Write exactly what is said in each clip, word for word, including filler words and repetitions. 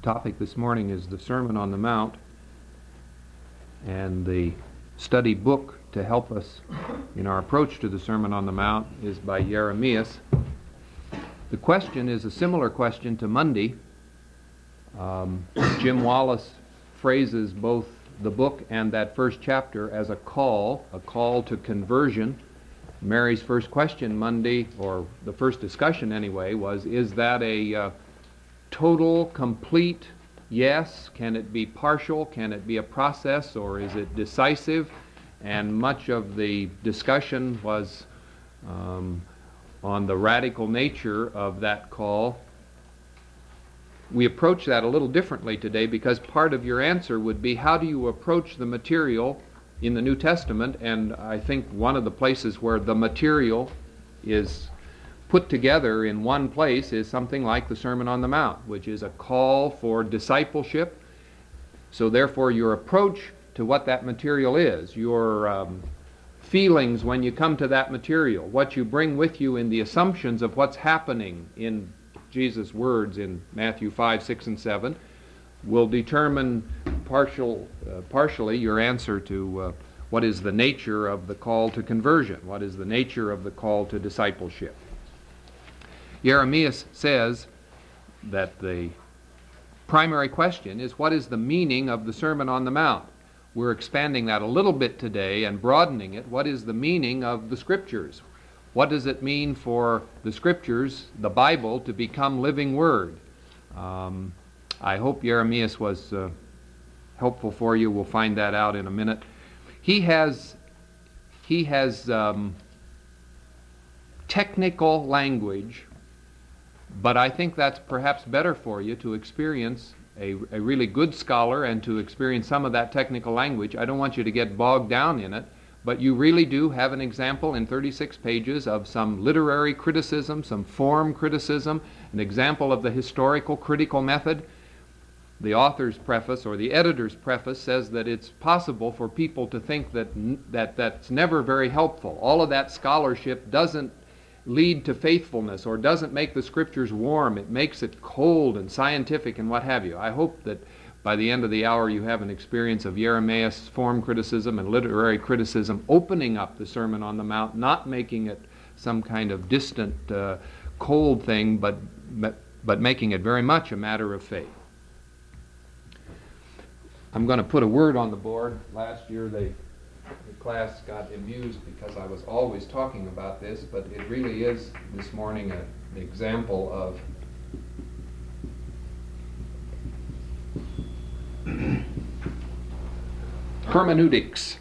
topic this morning is the Sermon on the Mount, and the study book to help us in our approach to the Sermon on the Mount is by Jeremias. The question is a similar question to Monday. Um, Jim Wallace phrases both the book and that first chapter as a call, a call to conversion. Mary's first question Monday, or the first discussion anyway, was, is that a uh, total, complete yes? Can it be partial? Can it be a process, or is it decisive? And much of the discussion was um, on the radical nature of that call. We approach that a little differently today because part of your answer would be, how do you approach the material in the New Testament? And I think one of the places where the material is put together in one place is something like the Sermon on the Mount, which is a call for discipleship. So therefore your approach to what that material is, your um, feelings when you come to that material, what you bring with you in the assumptions of what's happening in Jesus' words in Matthew five, six, and seven, will determine partial, uh, partially your answer to uh, what is the nature of the call to conversion, what is the nature of the call to discipleship. Jeremias says that the primary question is, what is the meaning of the Sermon on the Mount? We're expanding that a little bit today and broadening it. What is the meaning of the Scriptures? What does it mean for the Scriptures, the Bible, to become living Word? Um, I hope Jeremias was uh, helpful for you. We'll find that out in a minute. He has, he has um, technical language, but I think that's perhaps better for you to experience a, a really good scholar and to experience some of that technical language. I don't want you to get bogged down in it, but you really do have an example in thirty-six pages of some literary criticism, some form criticism, an example of the historical critical method. The author's preface, or the editor's preface, says that it's possible for people to think that, that that's never very helpful. All of that scholarship doesn't lead to faithfulness or doesn't make the Scriptures warm. It makes it cold and scientific and what have you. I hope that by the end of the hour you have an experience of Jeremias' form criticism and literary criticism opening up the Sermon on the Mount, not making it some kind of distant, uh, cold thing, but, but, but making it very much a matter of faith. I'm going to put a word on the board. Last year they the class got amused because I was always talking about this, but it really is this morning a, an example of hermeneutics.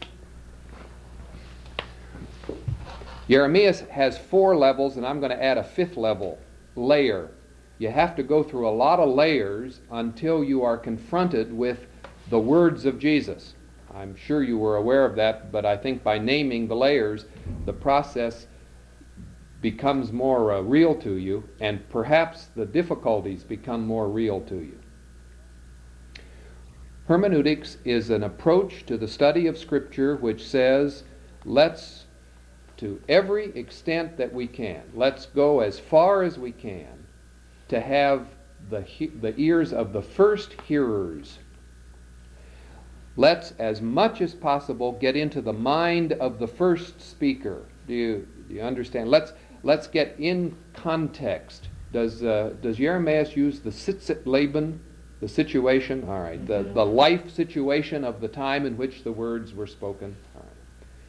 Jeremias has four levels, and I'm going to add a fifth level, layer. You have to go through a lot of layers until you are confronted with the words of Jesus. I'm sure you were aware of that, but I think by naming the layers, the process becomes more uh, real to you, and perhaps the difficulties become more real to you. Hermeneutics is an approach to the study of Scripture which says, let's, to every extent that we can, let's go as far as we can to have the, he- the ears of the first hearers. Let's, as much as possible, get into the mind of the first speaker. Do you, do you understand? Let's, let's get in context. Does, uh, does Jeremias use the Sitzet-Leben, the situation? All right, the, the life situation of the time in which the words were spoken. All right.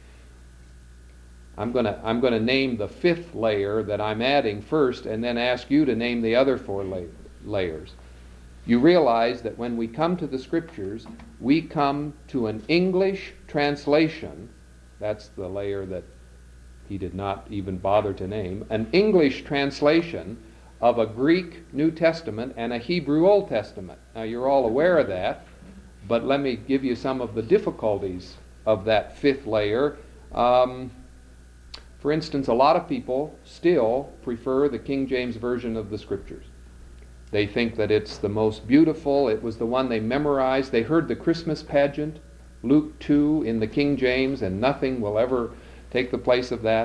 I'm going to I'm going to name the fifth layer that I'm adding first, and then ask you to name the other four la- layers. You realize that when we come to the Scriptures, we come to an English translation. That's the layer that he did not even bother to name. An English translation of a Greek New Testament and a Hebrew Old Testament. Now, you're all aware of that, but let me give you some of the difficulties of that fifth layer. Um, for instance, a lot of people still prefer the King James Version of the Scriptures. They think that it's the most beautiful. It was the one they memorized. They heard the Christmas pageant, Luke two, in the King James, and nothing will ever take the place of that.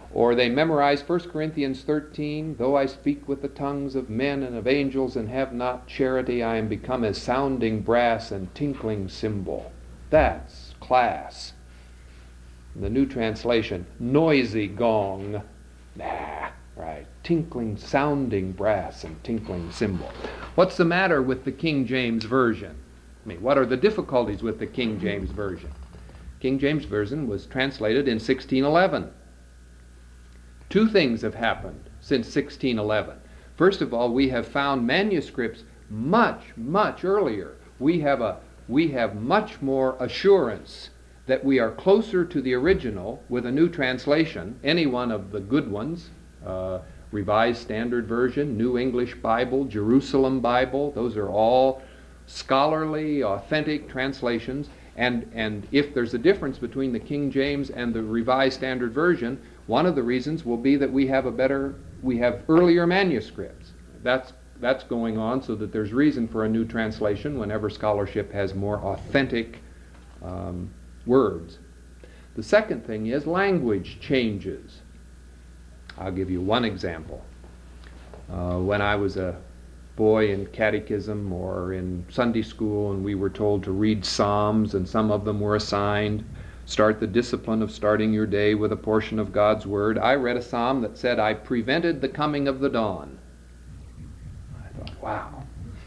Or they memorize First Corinthians thirteen, though I speak with the tongues of men and of angels and have not charity, I am become as sounding brass and tinkling cymbal. That's class. The New Translation, noisy gong. Nah, right. Tinkling, sounding brass and tinkling cymbal. What's the matter with the King James Version? I mean, what are the difficulties with the King James Version? King James Version was translated in sixteen eleven. Two things have happened since sixteen eleven. First of all, we have found manuscripts much, much earlier. We have a we have much more assurance that we are closer to the original with a new translation, any one of the good ones, uh, Revised Standard Version, New English Bible, Jerusalem Bible. Those are all scholarly, authentic translations. And, and if there's a difference between the King James and the Revised Standard Version, one of the reasons will be that we have a better, we have earlier manuscripts. That's, that's going on so that there's reason for a new translation whenever scholarship has more authentic um, words. The second thing is language changes. I'll give you one example. Uh, when I was a boy in catechism or in Sunday school and we were told to read Psalms, and some of them were assigned, start the discipline of starting your day with a portion of God's Word. I read a psalm that said, I prevented the coming of the dawn. I thought, wow.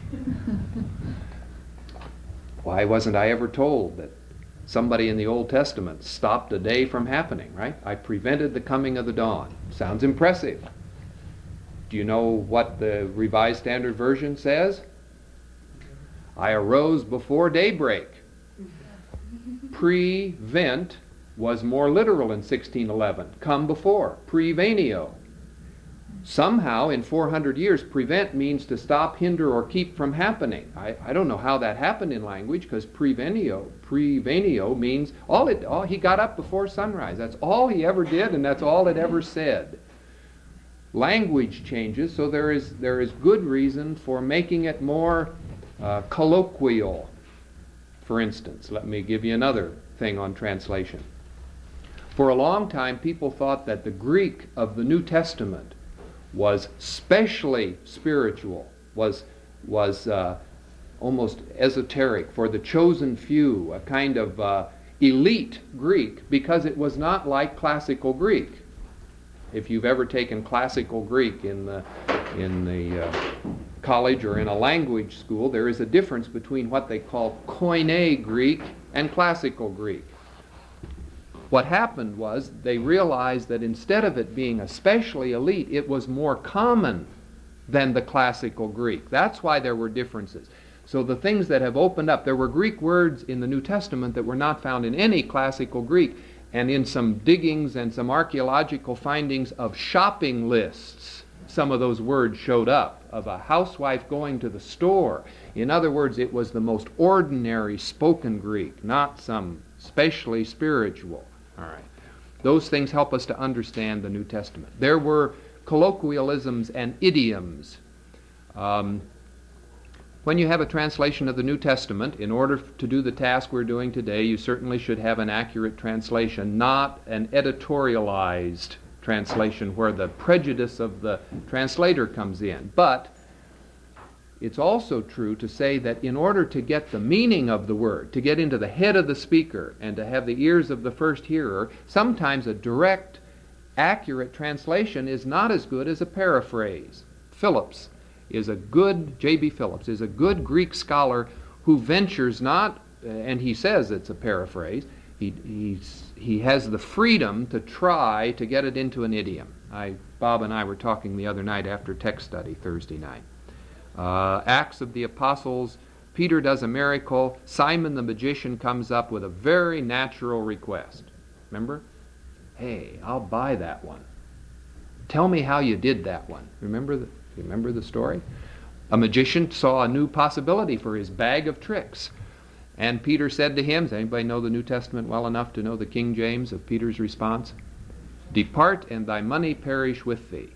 Why wasn't I ever told that somebody in the Old Testament stopped a day from happening, right? I prevented the coming of the dawn. Sounds impressive. Do you know what the Revised Standard Version says? I arose before daybreak. Prevent was more literal in sixteen eleven. Come before. Prevenio. Somehow in four hundred years, prevent means to stop, hinder, or keep from happening. I, I don't know how that happened in language, because prevenio, prevenio means all it. All, he got up before sunrise. That's all he ever did, and that's all it ever said. Language changes, so there is there is good reason for making it more uh, colloquial. For instance, let me give you another thing on translation. For a long time, people thought that the Greek of the New Testament was specially spiritual, was was uh, almost esoteric, for the chosen few, a kind of uh, elite Greek, because it was not like classical Greek. If you've ever taken classical Greek in the in the uh, college or in a language school, there is a difference between what they call Koine Greek and classical Greek. What happened was they realized that instead of it being especially elite, it was more common than the classical Greek. That's why there were differences. So the things that have opened up, there were Greek words in the New Testament that were not found in any classical Greek. And in some diggings and some archaeological findings of shopping lists, some of those words showed up, of a housewife going to the store. In other words, it was the most ordinary spoken Greek, not some specially spiritual. All right. Those things help us to understand the New Testament. There were colloquialisms and idioms. Um, When you have a translation of the New Testament, in order to do the task we're doing today, you certainly should have an accurate translation, not an editorialized translation where the prejudice of the translator comes in. But it's also true to say that in order to get the meaning of the word, to get into the head of the speaker and to have the ears of the first hearer, sometimes a direct, accurate translation is not as good as a paraphrase. Phillips is a good, J B Phillips, is a good Greek scholar who ventures not, and he says it's a paraphrase, he, he's, he has the freedom to try to get it into an idiom. I, Bob and I were talking the other night after text study Thursday night. Uh, Acts of the Apostles, Peter does a miracle, Simon the magician comes up with a very natural request. Remember? Hey, I'll buy that one. Tell me how you did that one. Remember the Remember the story? A magician saw a new possibility for his bag of tricks. And Peter said to him, does anybody know the New Testament well enough to know the King James of Peter's response? Depart and thy money perish with thee.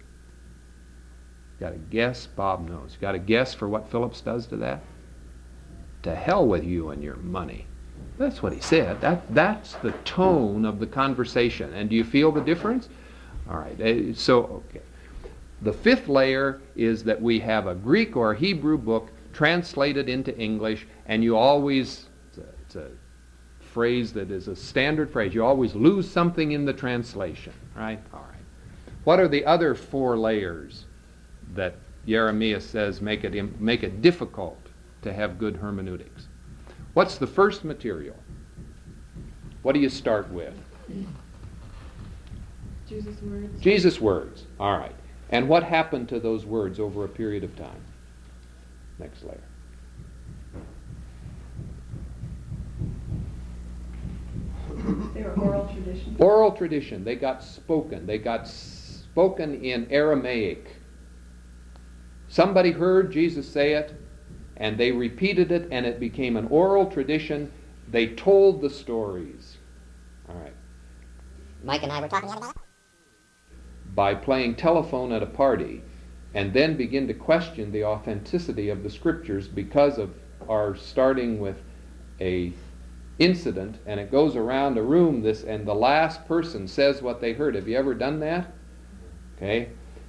Got a guess? Bob knows. Got a guess for what Phillips does to that? To hell with you and your money. That's what he said. That, that's the tone of the conversation. And do you feel the difference? All right. Uh, So, okay. The fifth layer is that we have a Greek or Hebrew book translated into English, and you always, it's a, it's a phrase that is a standard phrase, you always lose something in the translation, right? All right. What are the other four layers that Jeremias says make it, im- make it difficult to have good hermeneutics? What's the first material? What do you start with? Jesus' words. Jesus' words. All right. And what happened to those words over a period of time? Next layer. They were oral tradition. Oral tradition. They got spoken. They got spoken in Aramaic. Somebody heard Jesus say it, and they repeated it, and it became an oral tradition. They told the stories. All right. Mike and I were talking about By playing telephone at a party, and then begin to question the authenticity of the scriptures because of our starting with a incident, and it goes around a room, this, and the last person says what they heard. Have you ever done that? Okay.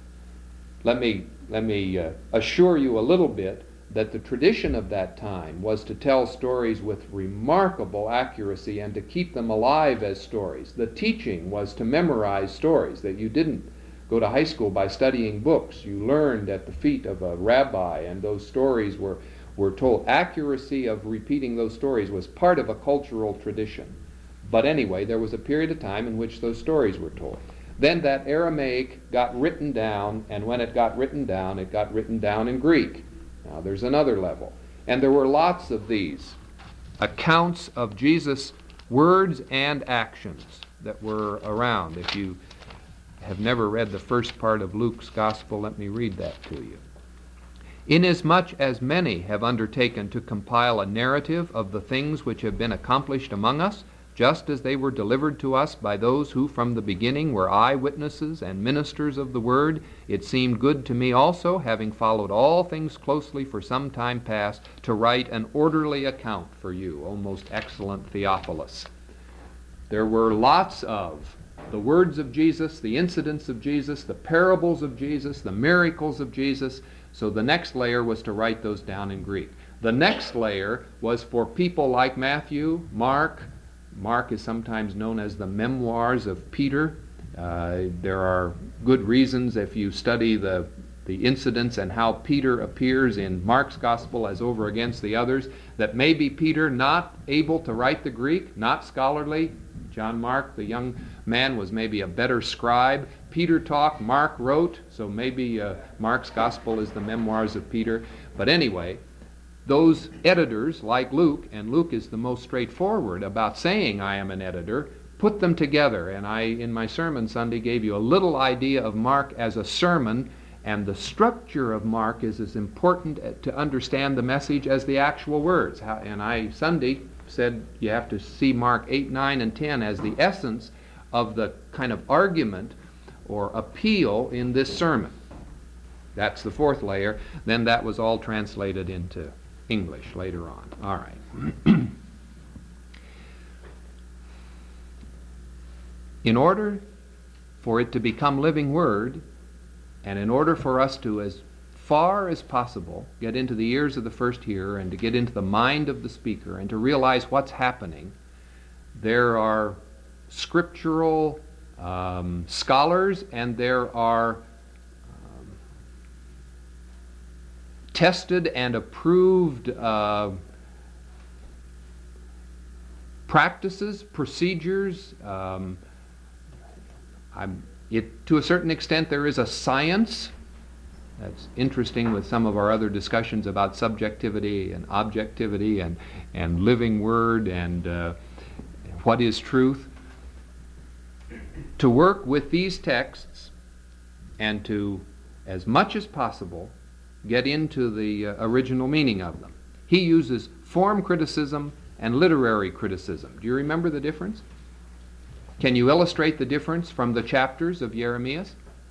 Let me let me uh, assure you a little bit that the tradition of that time was to tell stories with remarkable accuracy and to keep them alive as stories. The teaching was to memorize stories, that you didn't go to high school by studying books. You learned at the feet of a rabbi, and those stories were, were told. Accuracy of repeating those stories was part of a cultural tradition. But anyway, there was a period of time in which those stories were told. Then that Aramaic got written down, and when it got written down, it got written down in Greek. Now there's another level. And there were lots of these accounts of Jesus' words and actions that were around. If you have never read the first part of Luke's Gospel, let me read that to you. Inasmuch as many have undertaken to compile a narrative of the things which have been accomplished among us, just as they were delivered to us by those who from the beginning were eyewitnesses and ministers of the word, it seemed good to me also, having followed all things closely for some time past, to write an orderly account for you, O most excellent Theophilus. There were lots of the words of Jesus, the incidents of Jesus, the parables of Jesus, the miracles of Jesus. So the next layer was to write those down in Greek. The next layer was for people like Matthew, Mark. Mark is sometimes known as the memoirs of Peter. Uh, there are good reasons, if you study the, the incidents and how Peter appears in Mark's gospel as over against the others, that maybe Peter, not able to write the Greek, not scholarly. John Mark, the young man, was maybe a better scribe. Peter talked, Mark wrote, so maybe uh, Mark's gospel is the memoirs of Peter. But anyway, those editors, like Luke, and Luke is the most straightforward about saying I am an editor, put them together. And I, in my sermon Sunday, gave you a little idea of Mark as a sermon, and the structure of Mark is as important to understand the message as the actual words. How, and I, Sunday, said you have to see Mark eight, nine, and ten as the essence of the kind of argument or appeal in this sermon. That's the fourth layer. Then that was all translated into English later on. All right. In order for it to become living word, and in order for us to, as far as possible, get into the ears of the first hearer and to get into the mind of the speaker and to realize what's happening, there are scriptural um, scholars, and there are tested and approved uh, practices, procedures. Um, I'm, it, to a certain extent, there is a science. That's interesting with some of our other discussions about subjectivity and objectivity and, and living word and uh, what is truth. To work with these texts and to, as much as possible, get into the uh, original meaning of them. He uses form criticism and literary criticism. Do you remember the difference? Can you illustrate the difference from the chapters of Jeremias?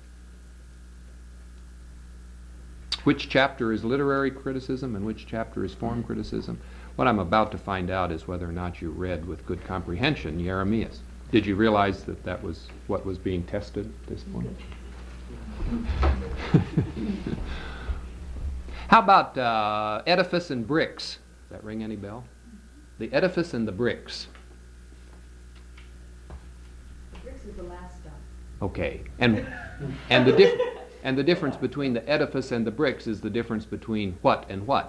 Which chapter is literary criticism and which chapter is form criticism? What I'm about to find out is whether or not you read with good comprehension Jeremias. Did you realize that that was what was being tested at this point? How about uh, edifice and bricks? Does that ring any bell? The edifice and the bricks. Bricks is the last stop. Okay, and and the dif- and the difference between the edifice and the bricks is the difference between what and what?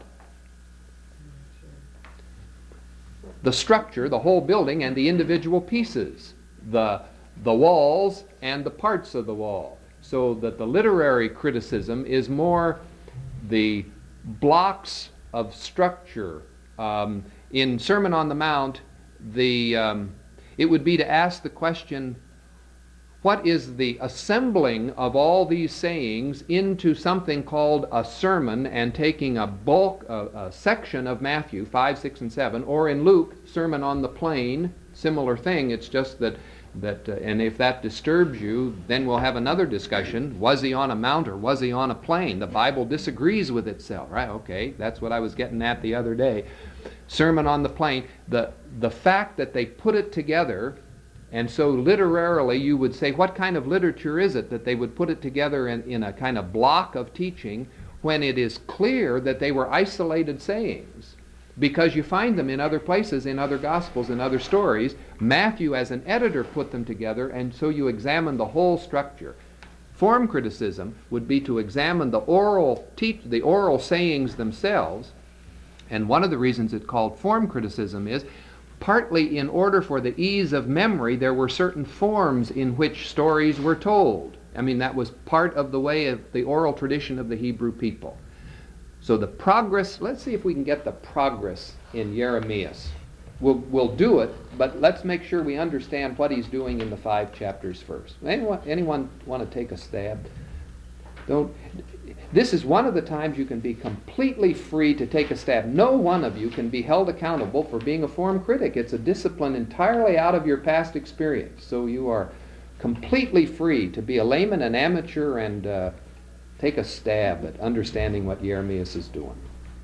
The structure, the whole building, and the individual pieces, the the walls and the parts of the wall. So that the literary criticism is more the blocks of structure. Um, in Sermon on the Mount, the um, it would be to ask the question, what is the assembling of all these sayings into something called a sermon, and taking a bulk, a, a section of Matthew five, six, and seven, or in Luke, Sermon on the Plain, similar thing. It's just that, that uh, and if that disturbs you, then we'll have another discussion. Was he on a mount or was he on a plain? The Bible disagrees with itself, right? Okay, that's what I was getting at the other day. Sermon on the Plain, the, the fact that they put it together. And so literarily you would say, what kind of literature is it that they would put it together in, in a kind of block of teaching, when it is clear that they were isolated sayings? Because you find them in other places, in other Gospels, in other stories. Matthew, as an editor, put them together, and so you examine the whole structure. Form criticism would be to examine the oral teach, the oral sayings themselves, and one of the reasons it's called form criticism is partly in order for the ease of memory, there were certain forms in which stories were told. I mean, that was part of the way of the oral tradition of the Hebrew people. So the progress, let's see if we can get the progress in Jeremias. We'll, we'll do it, but let's make sure we understand what he's doing in the five chapters first. Anyone, anyone want to take a stab? Don't. This is one of the times you can be completely free to take a stab. No one of you can be held accountable for being a form critic. It's a discipline entirely out of your past experience. So you are completely free to be a layman, an amateur, and uh, take a stab at understanding what Jeremias is doing.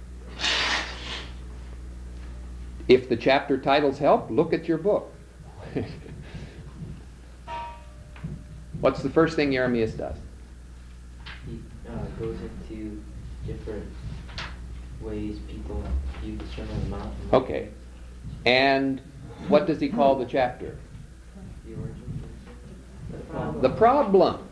If the chapter titles help, look at your book. What's the first thing Jeremias does? He uh, goes into different ways people view the Sermon on the Mount. Okay. And what does he call the chapter? The origin. The problem. The problem.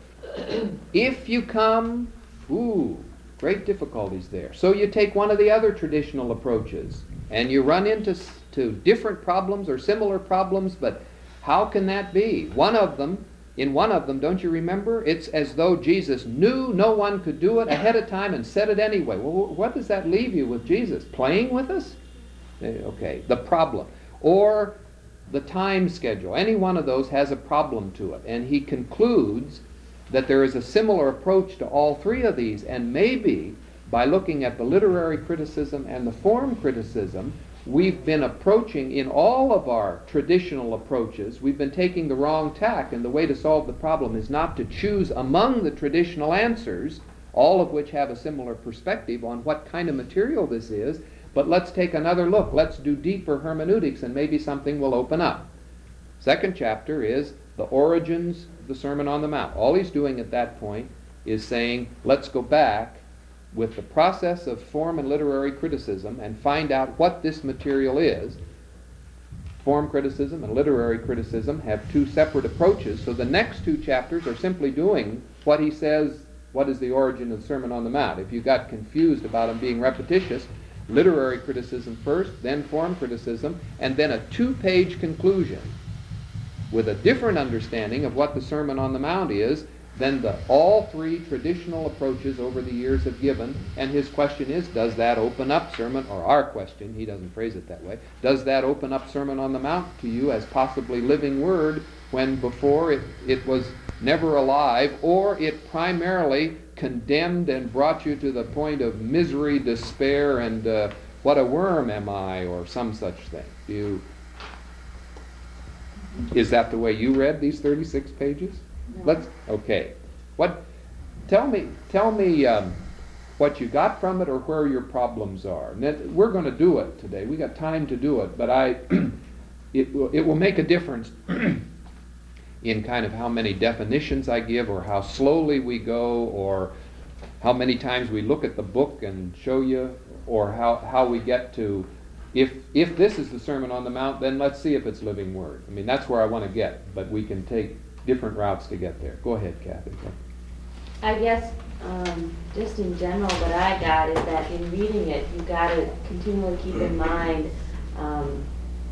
If you come, ooh, great difficulties there. So you take one of the other traditional approaches, and you run into to different problems or similar problems, but how can that be? One of them, in one of them, don't you remember? It's as though Jesus knew no one could do it ahead of time and said it anyway. Well, what does that leave you with Jesus? Playing with us? Okay, the problem. Or the time schedule. Any one of those has a problem to it. And he concludes that there is a similar approach to all three of these, and maybe by looking at the literary criticism and the form criticism, we've been approaching, in all of our traditional approaches, we've been taking the wrong tack, and the way to solve the problem is not to choose among the traditional answers, all of which have a similar perspective on what kind of material this is, but let's take another look. Let's do deeper hermeneutics, and maybe something will open up. Second chapter is the origins of the Sermon on the Mount. All he's doing at that point is saying, let's go back with the process of form and literary criticism and find out what this material is. Form criticism and literary criticism have two separate approaches, so the next two chapters are simply doing what he says, what is the origin of the Sermon on the Mount. If you got confused about him being repetitious, literary criticism first, then form criticism, and then a two-page conclusion with a different understanding of what the Sermon on the Mount is than the all three traditional approaches over the years have given. And his question is, does that open up Sermon, or our question, he doesn't phrase it that way, does that open up Sermon on the Mount to you as possibly living word when before it, it was never alive, or it primarily condemned and brought you to the point of misery, despair, and uh, what a worm am I, or some such thing? Do you, is that the way you read these thirty-six pages? No. Let's okay. What? Tell me. Tell me um, what you got from it, or where your problems are. And that, we're going to do it today. We got time to do it, but I. it will. It will make a difference in kind of how many definitions I give, or how slowly we go, or how many times we look at the book and show you, or how, how we get to, if if this is the Sermon on the Mount, then let's see if it's living Word. I mean, that's where I want to get, but we can take different routes to get there. Go ahead, Kathy. I guess, um, just in general, what I got is that in reading it, you got to continually keep in mind um,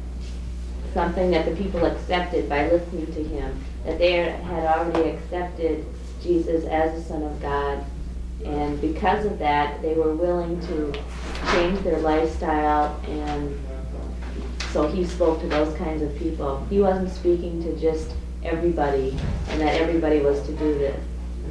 something that the people accepted by listening to him, that they had already accepted Jesus as the Son of God, and because of that, they were willing to change their lifestyle, and so he spoke to those kinds of people. He wasn't speaking to just everybody, and that everybody was to do this.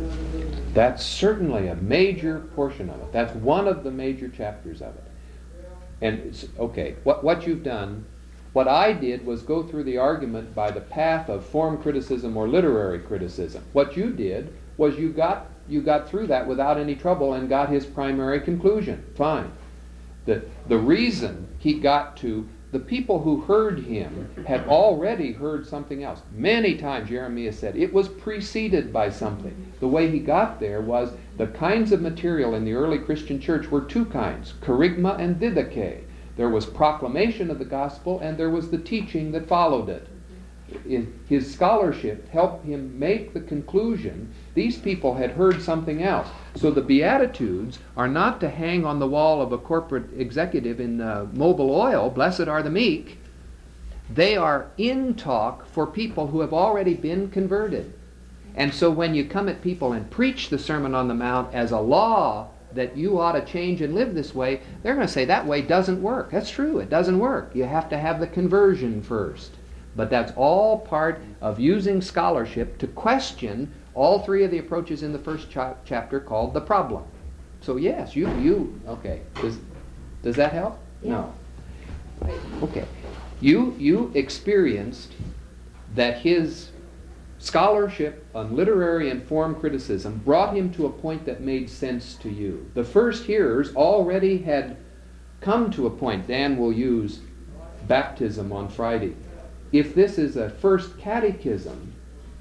That's certainly a major portion of it. That's one of the major chapters of it. And, it's, okay, what, what you've done, what I did was go through the argument by the path of form criticism or literary criticism. What you did was you got you got through that without any trouble and got his primary conclusion. Fine. The, the reason he got to, the people who heard him had already heard something else. Many times Jeremiah said it was preceded by something. The way he got there was the kinds of material in the early Christian church were two kinds, kerygma and didache. There was proclamation of the gospel and there was the teaching that followed it. His scholarship helped him make the conclusion these people had heard something else. So the Beatitudes are not to hang on the wall of a corporate executive in uh, Mobil Oil, blessed are the meek. They are in talk for people who have already been converted. And so when you come at people and preach the Sermon on the Mount as a law that you ought to change and live this way, they're going to say that way doesn't work. That's true, it doesn't work. You have to have the conversion first. But that's all part of using scholarship to question all three of the approaches in the first cha- chapter called the problem. So yes, you, you okay. Does, does that help? Yeah. No. Okay. You, you experienced that his scholarship on literary and form criticism brought him to a point that made sense to you. The first hearers already had come to a point. Dan will use baptism on Friday. If this is a first catechism,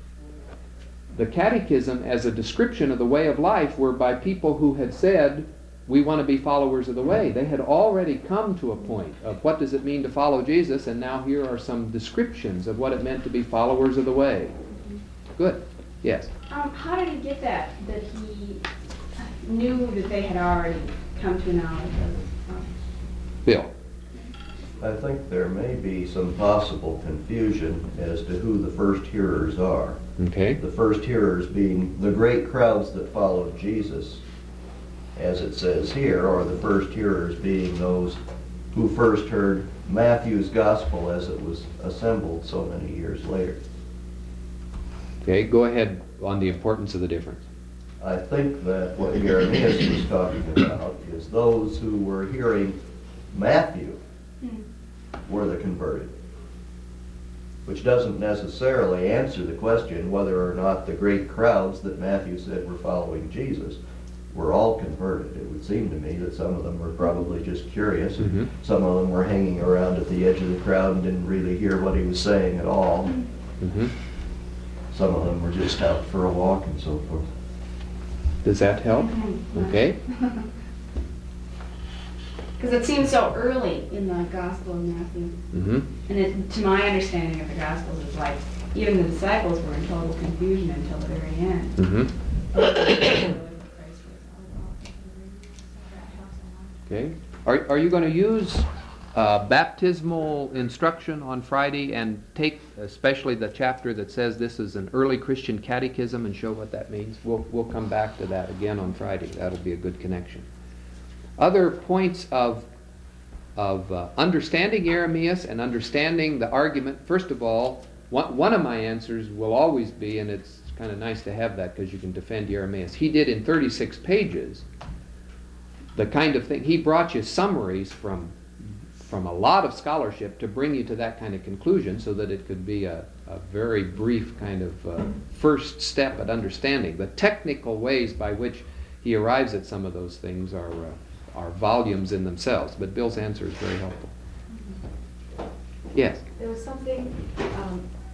the catechism as a description of the way of life were by people who had said, we want to be followers of the way. They had already come to a point of what does it mean to follow Jesus, and now here are some descriptions of what it meant to be followers of the way. Good. Yes? Um, how did he get that, that he knew that they had already come to knowledge of um, Bill? I think there may be some possible confusion as to who the first hearers are. Okay. The first hearers being the great crowds that followed Jesus, as it says here, or the first hearers being those who first heard Matthew's gospel as it was assembled so many years later. Okay, go ahead on the importance of the difference. I think that what Jeremias was talking about is those who were hearing Matthew were the converted, which doesn't necessarily answer the question whether or not the great crowds that Matthew said were following Jesus were all converted. It would seem to me that some of them were probably just curious, Mm-hmm. and some of them were hanging around at the edge of the crowd and didn't really hear what he was saying at all. Mm-hmm. Some of them were just out for a walk and so forth. Does that help? Okay. Because it seems so early in the Gospel of Matthew. Mm-hmm. And it, to my understanding of the Gospels, it's like even the disciples were in total confusion until the very end. Mm-hmm. Okay. Are, are you going to use uh, baptismal instruction on Friday and take especially the chapter that says this is an early Christian catechism and show what that means? We'll, we'll come back to that again on Friday. That'll be a good connection. Other points of, of uh, understanding Jeremias and understanding the argument, first of all, one, one of my answers will always be, and it's kind of nice to have that because you can defend Jeremias, he did in thirty-six pages the kind of thing, he brought you summaries from from a lot of scholarship to bring you to that kind of conclusion so that it could be a, a very brief kind of uh, first step at understanding. The technical ways by which he arrives at some of those things are uh, are volumes in themselves, but Bill's answer is very helpful. Yes? There was something um,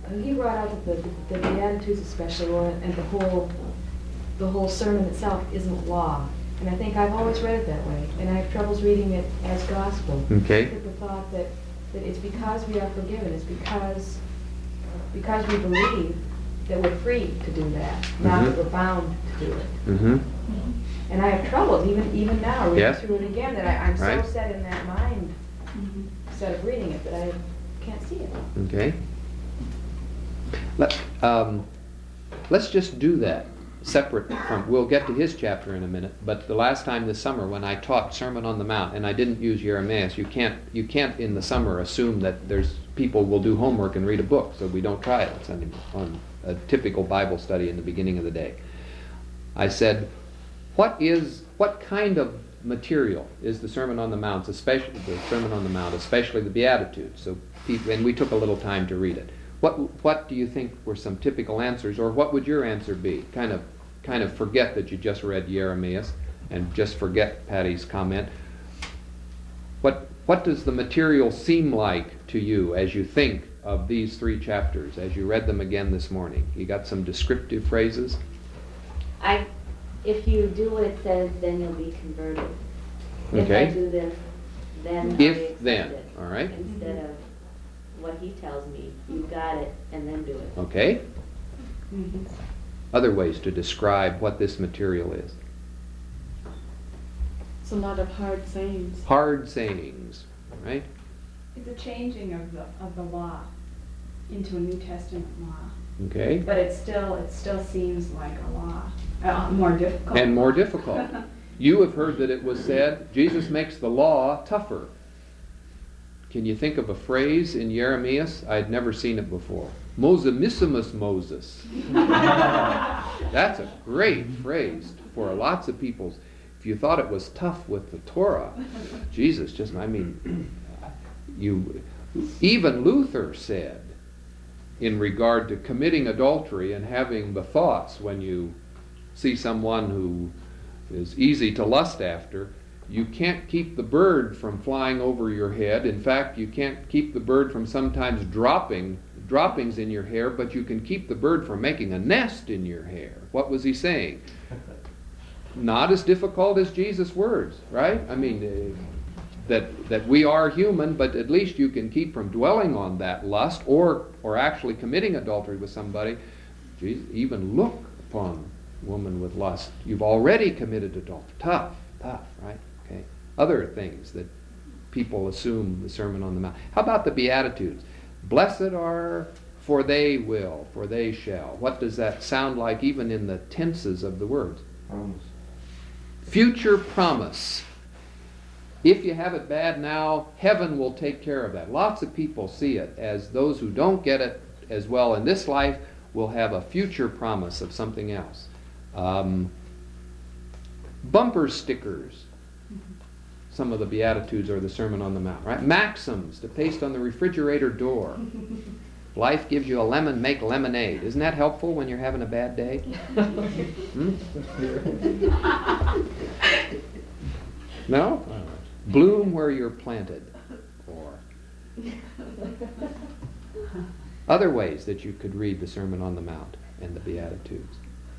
he brought out that the, the Beatitudes especially, were- and the whole, the whole sermon itself isn't law. And I think I've always read it that way, and I have troubles reading it as gospel. Okay. With the thought that, that it's because we are forgiven, it's because, because we believe that we're free to do that, not Mhm. that we're bound to do it. Mm-hmm. And I have troubles, even, even now, reading Yes. through it again, that I, I'm so Right. set in that mind, Mhm. set of reading it, that I can't see it. Okay. Let, um, let's just do that, separate from, we'll get to his chapter in a minute, but the last time this summer when I taught Sermon on the Mount, and I didn't use Jeremias, you can't, you can't in the summer assume that there's, people will do homework and read a book, so we don't try it on Sunday, on a typical Bible study in the beginning of the day. I said, what is, what kind of material is the Sermon on the Mount, especially the Sermon on the Mount, especially the Beatitudes? So, people, and we took a little time to read it. What what do you think were some typical answers, or what would your answer be? Kind of kind of forget that you just read Jeremias, and just forget Patty's comment. What what does the material seem like to you as you think of these three chapters, as you read them again this morning? You got some descriptive phrases? I, if you do what it says, then you'll be converted. If Okay. I do this, then I'll If, be accepted. then, all right. Instead of what he tells me, you got it, and then do it. Okay. Mhm. Other ways to describe what this material is. It's a lot of hard sayings. Hard sayings, all right? It's a changing of the, of the law into a New Testament law. Okay. But it still, it still seems like a law, uh, more difficult. And more difficult. You have heard that it was said, Jesus makes the law tougher. Can you think of a phrase in Jeremias? I'd never seen it before. Mosemissimus Moses. That's a great phrase for lots of people's. If you thought it was tough with the Torah, Jesus just, I mean, you, even Luther said, in regard to committing adultery and having the thoughts when you see someone who is easy to lust after, you can't keep the bird from flying over your head. In fact, you can't keep the bird from sometimes dropping droppings in your hair, but you can keep the bird from making a nest in your hair. What was he saying? Not as difficult as Jesus' words, right? I mean, uh, that that we are human, but at least you can keep from dwelling on that lust or or actually committing adultery with somebody. Jesus, even look upon a woman with lust. You've already committed adultery. Tough, tough, right? Okay. Other things that people assume the Sermon on the Mount. How about the Beatitudes? Blessed are, for they will, for they shall. What does that sound like even in the tenses of the words? Promise. Future promise. If you have it bad now, heaven will take care of that. Lots of people see it as those who don't get it as well in this life will have a future promise of something else. Um, bumper stickers. Some of the Beatitudes or the Sermon on the Mount, right? Maxims to paste on the refrigerator door. Life gives you a lemon, make lemonade. Isn't that helpful when you're having a bad day? Hmm? No? Bloom where you're planted. Or other ways that you could read the Sermon on the Mount and the Beatitudes.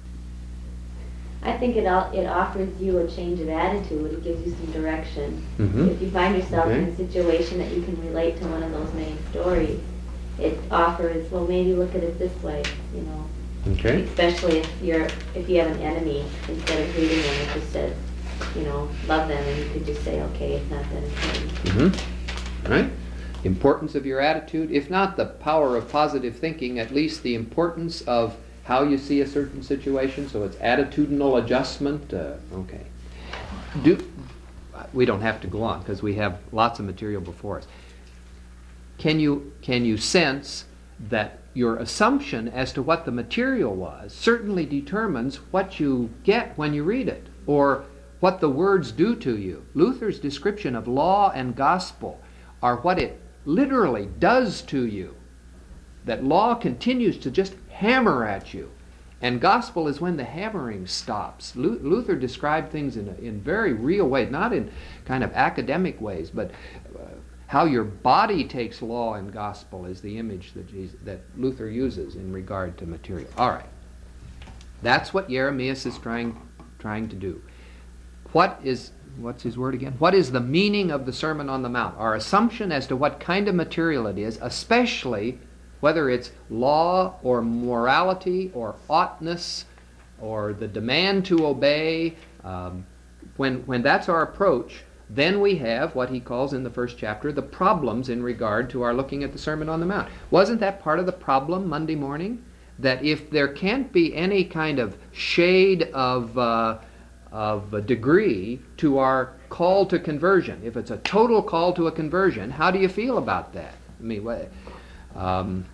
I think it all, it offers you a change of attitude. It gives you some direction. Mhm. If you find yourself in Okay. a situation that you can relate to one of those main stories, it offers, well, maybe look at it this way, you know. Okay. Especially if you're, if you have an enemy, instead of hating them, it just says, you know, love them, and you could just say, okay, it's not that important. Mm-hmm. Right? Importance of your attitude. If not the power of positive thinking, at least the importance of how you see a certain situation. So it's attitudinal adjustment. Uh, okay. Do we don't have to go on because we have lots of material before us. Can you can you sense that your assumption as to what the material was certainly determines what you get when you read it, or what the words do to you? Luther's description of law and gospel are what it literally does to you. That law continues to just hammer at you, and gospel is when the hammering stops. Lu- Luther described things in, a, in very real ways, not in kind of academic ways, but uh, How your body takes law and gospel is the image that, Jesus, that Luther uses in regard to material. All right. That's what Jeremias is trying, trying to do. What is, what's his word again? What is the meaning of the Sermon on the Mount? Our assumption as to what kind of material it is, especially whether it's law or morality or oughtness or the demand to obey, um, when, when that's our approach, then we have what he calls in the first chapter the problems in regard to our looking at the Sermon on the Mount. Wasn't that part of the problem Monday morning? That if there can't be any kind of shade of, uh, of a degree to our call to conversion, if it's a total call to a conversion, how do you feel about that? I mean, what, um,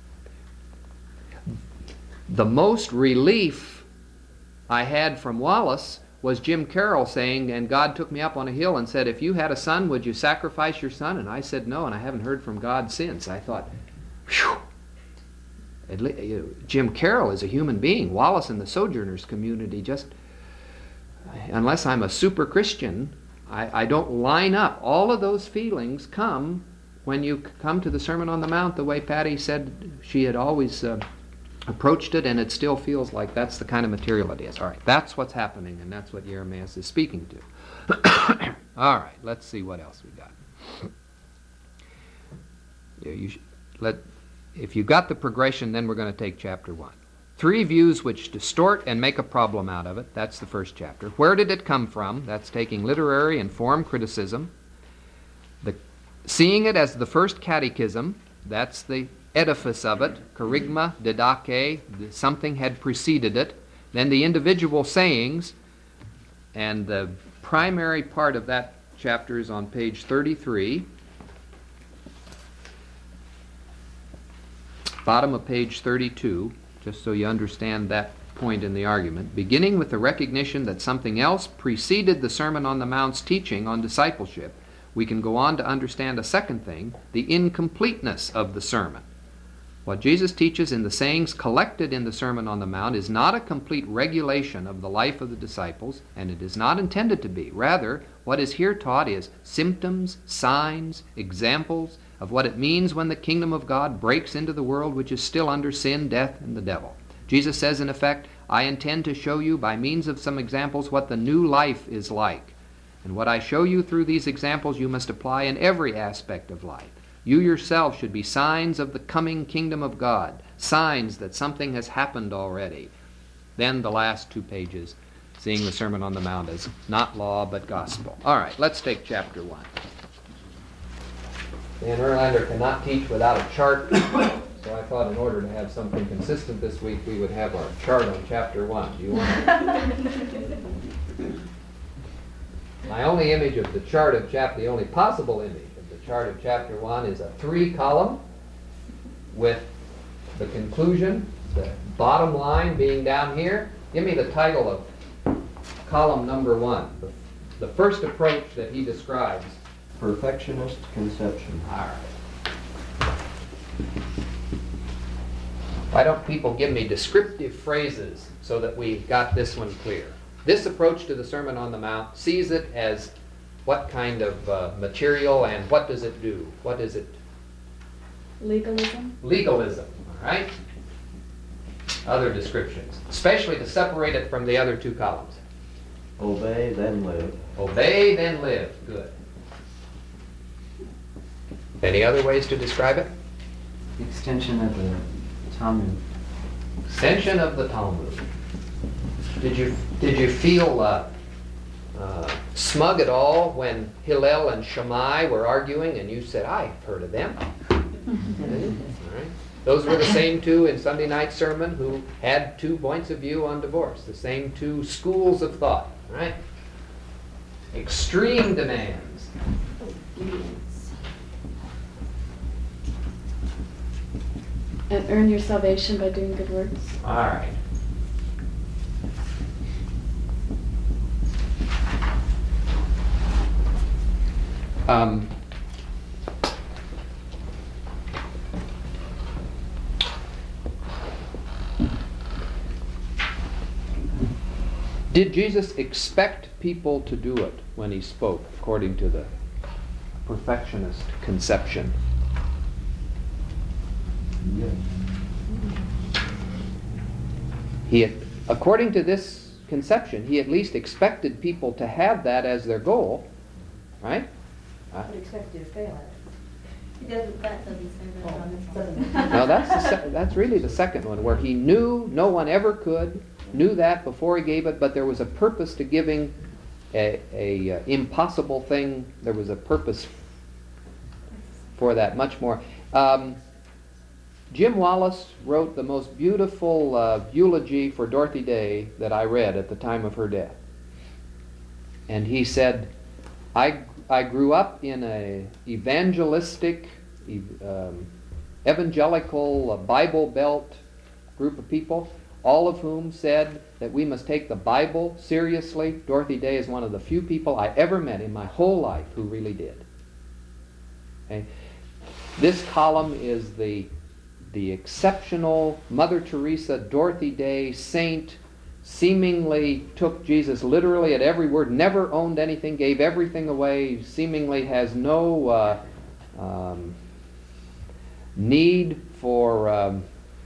the most relief I had from Wallace was Jim Carroll saying, and God took me up on a hill and said, if you had a son, would you sacrifice your son? And I said no, and I haven't heard from God since. I thought, whew. At least, you know, Jim Carroll is a human being. Wallace and the Sojourners community just, unless I'm a super Christian, I, I don't line up. All of those feelings come when you come to the Sermon on the Mount the way Patty said she had always uh, approached it, and it still feels like that's the kind of material it is. All right, that's what's happening, and that's what Jeremias is speaking to. All right, let's see what else we got. Yeah, you should, let, if you got the progression, then we're going to take chapter one. Three views which distort and make a problem out of it. That's the first chapter. Where did it come from? That's taking literary and form criticism. The, seeing it as the first catechism. That's the edifice of it, kerygma, didache, something had preceded it. Then the individual sayings, and the primary part of that chapter is on page thirty-three. Bottom of page thirty-two, just so you understand that point in the argument. Beginning with the recognition that something else preceded the Sermon on the Mount's teaching on discipleship, we can go on to understand a second thing, the incompleteness of the sermon. What Jesus teaches in the sayings collected in the Sermon on the Mount is not a complete regulation of the life of the disciples, and it is not intended to be. Rather, what is here taught is symptoms, signs, examples of what it means when the kingdom of God breaks into the world which is still under sin, death, and the devil. Jesus says, in effect, I intend to show you by means of some examples what the new life is like. And what I show you through these examples you must apply in every aspect of life. You yourself should be signs of the coming kingdom of God, signs that something has happened already. Then the last two pages, seeing the Sermon on the Mount as not law but gospel. All right, let's take chapter one. Dan Erlander cannot teach without a chart, so I thought in order to have something consistent this week, we would have our chart on chapter one. Do you want it? My only image of the chart of chapter, the only possible image of the chart of chapter one is a three column with the conclusion, the bottom line being down here. Give me the title of column number one, the, the first approach that he describes. Perfectionist conception. All right. Why don't people give me descriptive phrases so that we've got this one clear? This approach to the Sermon on the Mount sees it as what kind of uh, material, and what does it do? What is it? Legalism. Legalism, all right? Other descriptions, especially to separate it from the other two columns. Obey, then live. Obey, then live. Good. Any other ways to describe it? Extension of the Talmud. Extension of the Talmud. Did you did you feel uh, uh, smug at all when Hillel and Shammai were arguing and you said, I've heard of them? Okay. All right. Those were the same two in Sunday night sermon who had two points of view on divorce, the same two schools of thought. All right. Extreme demands. And earn your salvation by doing good works. All right. Um, did Jesus expect people to do it when he spoke, according to the perfectionist conception. Yeah. He had, according to this conception, he at least expected people to have that as their goal, right? I would expect you to fail at it. He doesn't, that doesn't say that on this one. Now that's the se- that's really the second one, where he knew no one ever could, knew that before he gave it, but there was a purpose to giving a, a uh, impossible thing. There was a purpose for that, much more. Um, Jim Wallace wrote the most beautiful uh, eulogy for Dorothy Day that I read at the time of her death. And he said, I, I grew up in a evangelistic, um, evangelical, uh, Bible Belt group of people, all of whom said that we must take the Bible seriously. Dorothy Day is one of the few people I ever met in my whole life who really did. Okay? This column is the the exceptional Mother Teresa, Dorothy Day saint, seemingly took Jesus literally at every word, never owned anything, gave everything away, seemingly has no uh, um, need for um,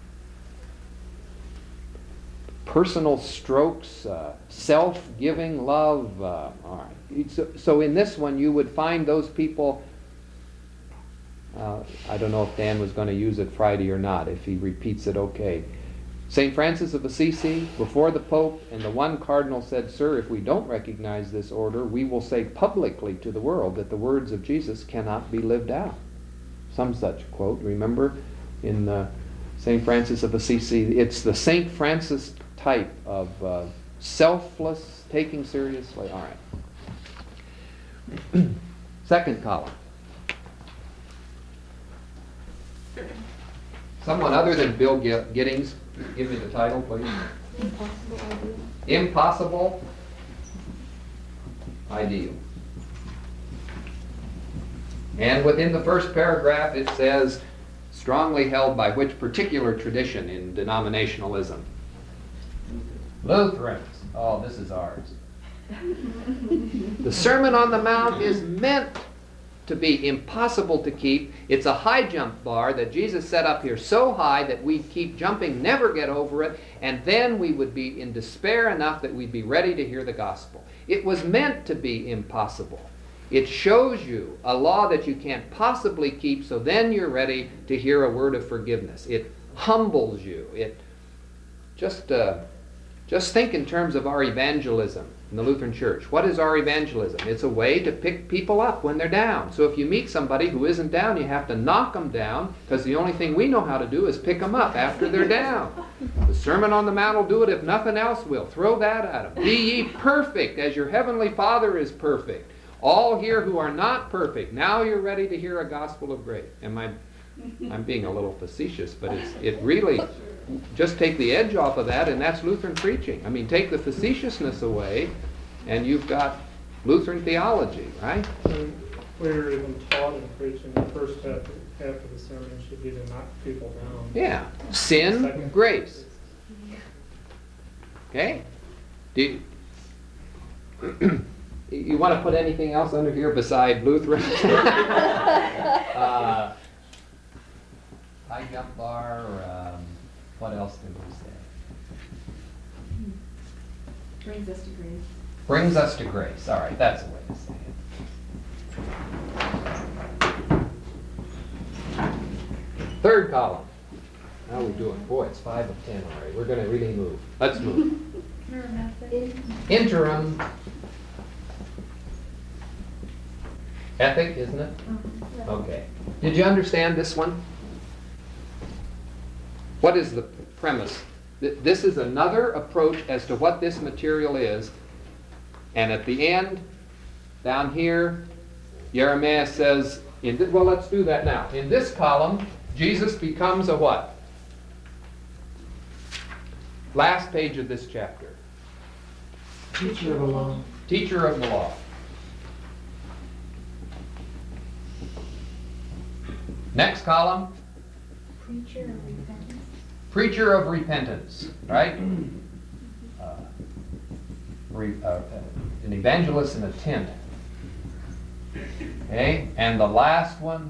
personal strokes, uh, self-giving love. Uh, all right. So, so in this one you would find those people. Uh, I don't know if Dan was going to use it Friday or not. If he repeats it, okay. Saint Francis of Assisi, before the Pope, and the one cardinal said, "Sir, if we don't recognize this order, we will say publicly to the world that the words of Jesus cannot be lived out." Some such quote. Remember in uh, Saint Francis of Assisi, it's the Saint Francis type of uh, selfless, taking seriously. All right. Second column. Someone other than Bill Giddings, give me the title, please. Impossible ideal. Impossible ideal. And within the first paragraph it says, strongly held by which particular tradition in denominationalism? Lutherans. Oh, this is ours. The Sermon on the Mount is meant to be impossible to keep. It's a high jump bar that Jesus set up here so high that we'd keep jumping, never get over it, and then we would be in despair enough that we'd be ready to hear the gospel. It was meant to be impossible. It shows you a law that you can't possibly keep, so then you're ready to hear a word of forgiveness. It humbles you. It just uh, just think in terms of our evangelism in the Lutheran Church. What is our evangelism? It's a way to pick people up when they're down. So if you meet somebody who isn't down, you have to knock them down, because the only thing we know how to do is pick them up after they're down. The Sermon on the Mount will do it if nothing else will. Throw that at them. Be ye perfect as your heavenly Father is perfect. All here who are not perfect, now you're ready to hear a gospel of grace. Am I, I'm being a little facetious, but it's it really, just take the edge off of that, and that's Lutheran preaching. I mean, take the facetiousness away, and you've got Lutheran theology, right? We were even taught in preaching the first half, half of the sermon should be to knock people down. Yeah. Sin, Second, grace. Okay? Do you, you want to put anything else under here beside Lutheran? uh, high jump bar, or um, what else did we say? Brings us to grace. Brings us to grace. All right, that's the way to say it. Third column. How are we doing? Boy, it's five of ten already. We're going to really move. Let's move. Interim. Ethic, isn't it? Okay. Did you understand this one? What is the premise? Th- This is another approach as to what this material is. And at the end, down here, Jeremiah says, in th- well, let's do that now. In this column, Jesus becomes a what? Last page of this chapter. Teacher of the law. Teacher of the law. Next column. Preacher of repentance. Preacher of repentance, right? Uh, re, uh, an evangelist in a tent. Okay, and the last one,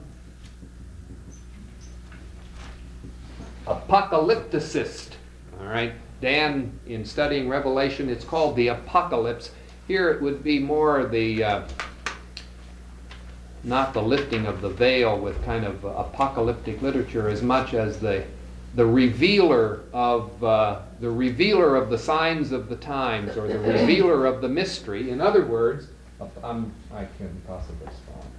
apocalypticist. All right, Dan, in studying Revelation, it's called the apocalypse. Here it would be more the, uh, not the lifting of the veil with kind of apocalyptic literature as much as the the revealer of uh, the revealer of the signs of the times, or the revealer of the mystery. In other words, um, I can possibly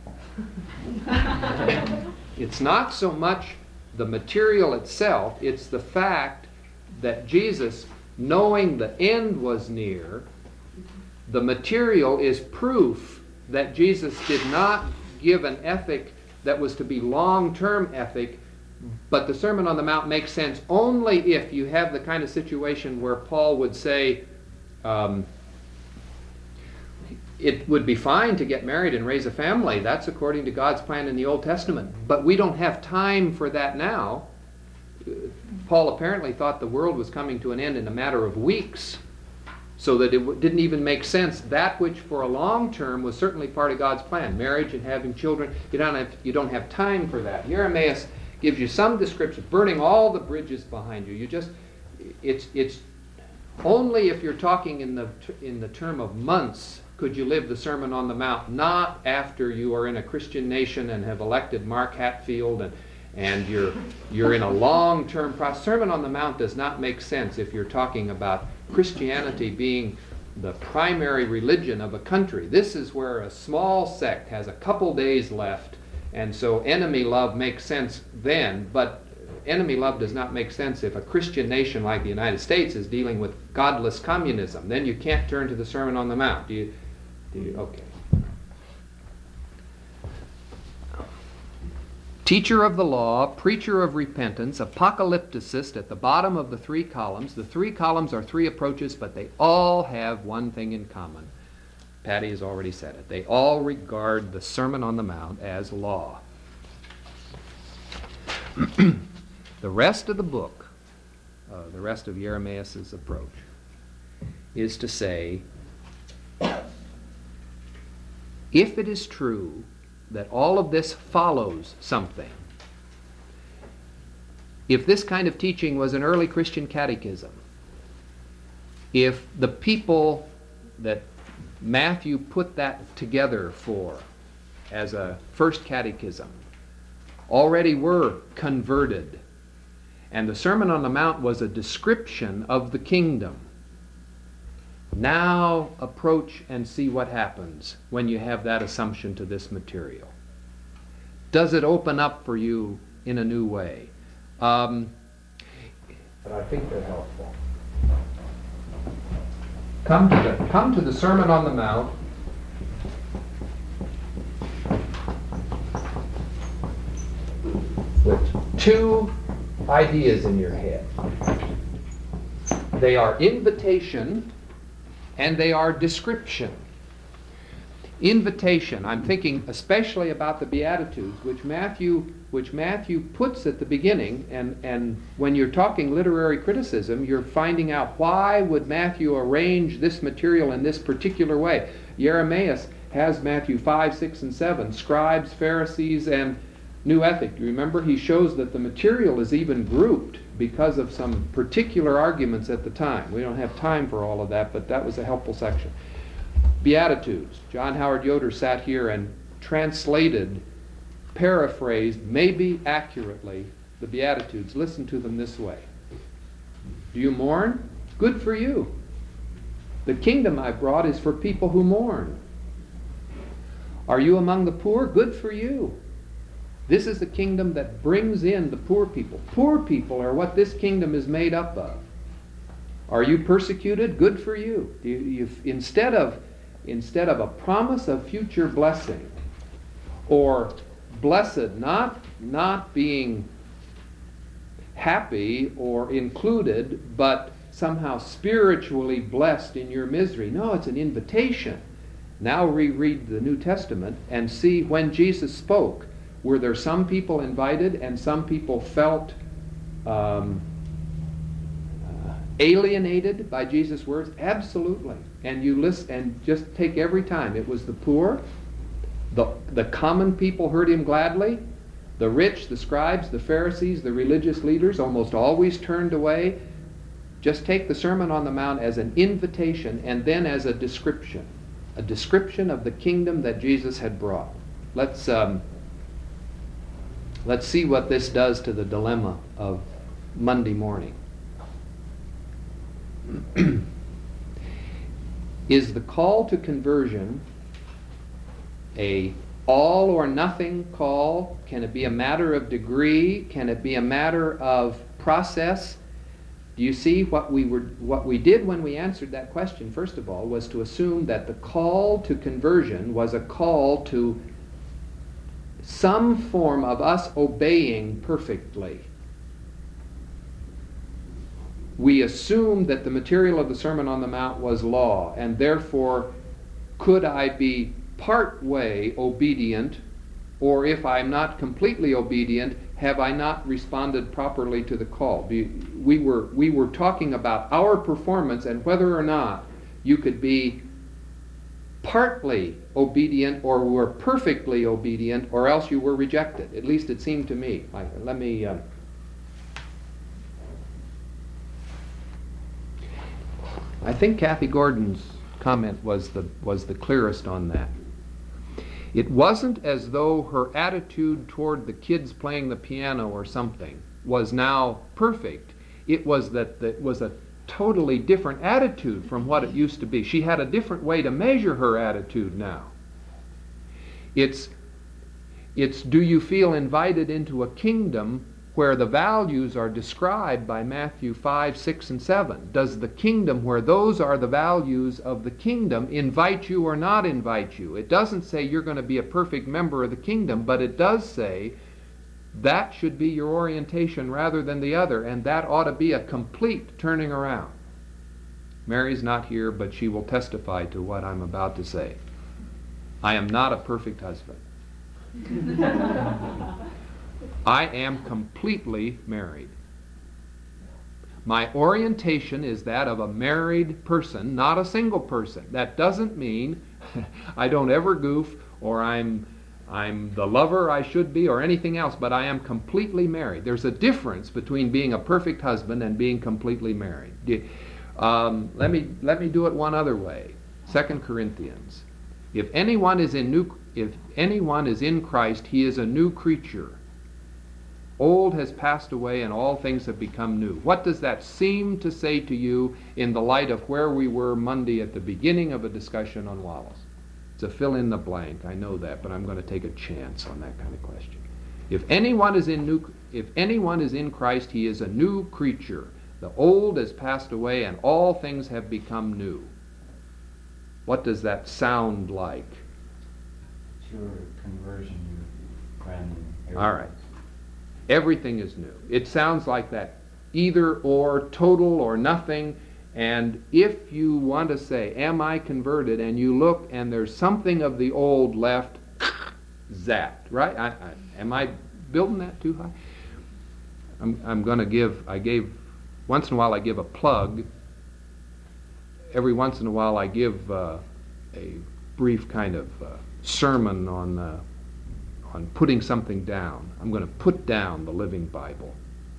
spell. It's not so much the material itself, it's the fact that Jesus, knowing the end was near, the material is proof that Jesus did not give an ethic that was to be long-term ethic, but the Sermon on the Mount makes sense only if you have the kind of situation where Paul would say, um, it would be fine to get married and raise a family. That's according to God's plan in the Old Testament. But we don't have time for that now. Paul apparently thought the world was coming to an end in a matter of weeks, so that it w- didn't even make sense. That which for a long term was certainly part of God's plan, marriage and having children, you don't have, you don't have time for that. Jeremiah gives you some description, burning all the bridges behind you. You just, it's it's only if you're talking in the in the term of months could you live the Sermon on the Mount, not after you are in a Christian nation and have elected Mark Hatfield and and you're you're in a long-term process. Sermon on the Mount does not make sense if you're talking about Christianity being the primary religion of a country. This is where a small sect has a couple days left, and so enemy love makes sense then, but enemy love does not make sense if a Christian nation like the United States is dealing with godless communism. Then you can't turn to the Sermon on the Mount. Do you, do you, okay. Teacher of the law, preacher of repentance, apocalypticist at the bottom of the three columns. The three columns are three approaches, but they all have one thing in common. Patty has already said it. They all regard the Sermon on the Mount as law. The rest of the book, uh, the rest of Jeremias' approach, is to say, if it is true that all of this follows something, if this kind of teaching was an early Christian catechism, if the people that Matthew put that together for as a first catechism already were converted, and the Sermon on the Mount was a description of the kingdom, now approach and see what happens when you have that assumption to this material. Does it open up for you in a new way? Um, but I think they're helpful. Come to the, come to the Sermon on the Mount. With two ideas in your head. They are invitation and they are description. Invitation, I'm thinking especially about the Beatitudes, which Matthew which Matthew puts at the beginning, and, and when you're talking literary criticism, you're finding out why would Matthew arrange this material in this particular way. Jeremias has Matthew five, six, and seven, scribes, Pharisees, and new ethic. You remember, he shows that the material is even grouped because of some particular arguments at the time. We don't have time for all of that, but that was a helpful section. Beatitudes. John Howard Yoder sat here and translated, paraphrased, maybe accurately, the Beatitudes. Listen to them this way. Do you mourn? Good for you. The kingdom I brought is for people who mourn. Are you among the poor? Good for you. This is the kingdom that brings in the poor people. Poor people are what this kingdom is made up of. Are you persecuted? Good for you. you you've, instead of instead of a promise of future blessing, or blessed, not not being happy or included, but somehow spiritually blessed in your misery. No, it's an invitation. Now reread the New Testament and see when Jesus spoke. Were there some people invited and some people felt um, uh, alienated by Jesus' words? Absolutely. And you listen and just take every time. It was the poor, The, the common people heard him gladly. The rich, the scribes, the Pharisees, the religious leaders almost always turned away. Just take the Sermon on the Mount as an invitation and then as a description. A description of the kingdom that Jesus had brought. Let's, um, let's see what this does to the dilemma of Monday morning. Is the call to conversion a all or nothing call? Can it be a matter of degree? Can it be a matter of process? Do you see what we were what we did when we answered that question, first of all, was to assume that the call to conversion was a call to some form of us obeying perfectly. We assumed that the material of the Sermon on the Mount was law, and therefore could I be part way obedient, or if I'm not completely obedient, have I not responded properly to the call? We were, we were talking about our performance and whether or not you could be partly obedient or were perfectly obedient, or else you were rejected. At least it seemed to me. Like, let me... Uh, I think Kathy Gordon's comment was the, was the clearest on that. It wasn't as though her attitude toward the kids playing the piano or something was now perfect. It was that it was a totally different attitude from what it used to be. She had a different way to measure her attitude now. It's, it's do you feel invited into a kingdom where the values are described by Matthew five, six, and seven? Does the kingdom, where those are the values of the kingdom, invite you or not invite you? It doesn't say you're going to be a perfect member of the kingdom, but it does say that should be your orientation rather than the other, and that ought to be a complete turning around. Mary's not here, but she will testify to what I'm about to say. I am not a perfect husband. I am completely married. My orientation is that of a married person, not a single person. That doesn't mean I don't ever goof or I'm I'm the lover I should be or anything else, but I am completely married. There's a difference between being a perfect husband and being completely married. Um, let me let me do it one other way. Second Corinthians. If anyone is in new if anyone is in Christ, he is a new creature. Old has passed away and all things have become new. What does that seem to say to you in the light of where we were Monday at the beginning of a discussion on Wallace? It's a fill in the blank, I know that, but I'm going to take a chance on that kind of question. If anyone is in new, if anyone is in Christ, he is a new creature. The old has passed away and all things have become new. What does that sound like? It's your conversion, your friend. All right. Everything is new. It sounds like that either or, total or nothing. And if you want to say, am I converted? And you look and there's something of the old left, zapped, right? I, I, am I building that too high? I'm, I'm going to give, I gave, once in a while I give a plug. Every once in a while I give uh, a brief kind of uh, sermon on uh, on putting something down. I'm going to put down the Living Bible.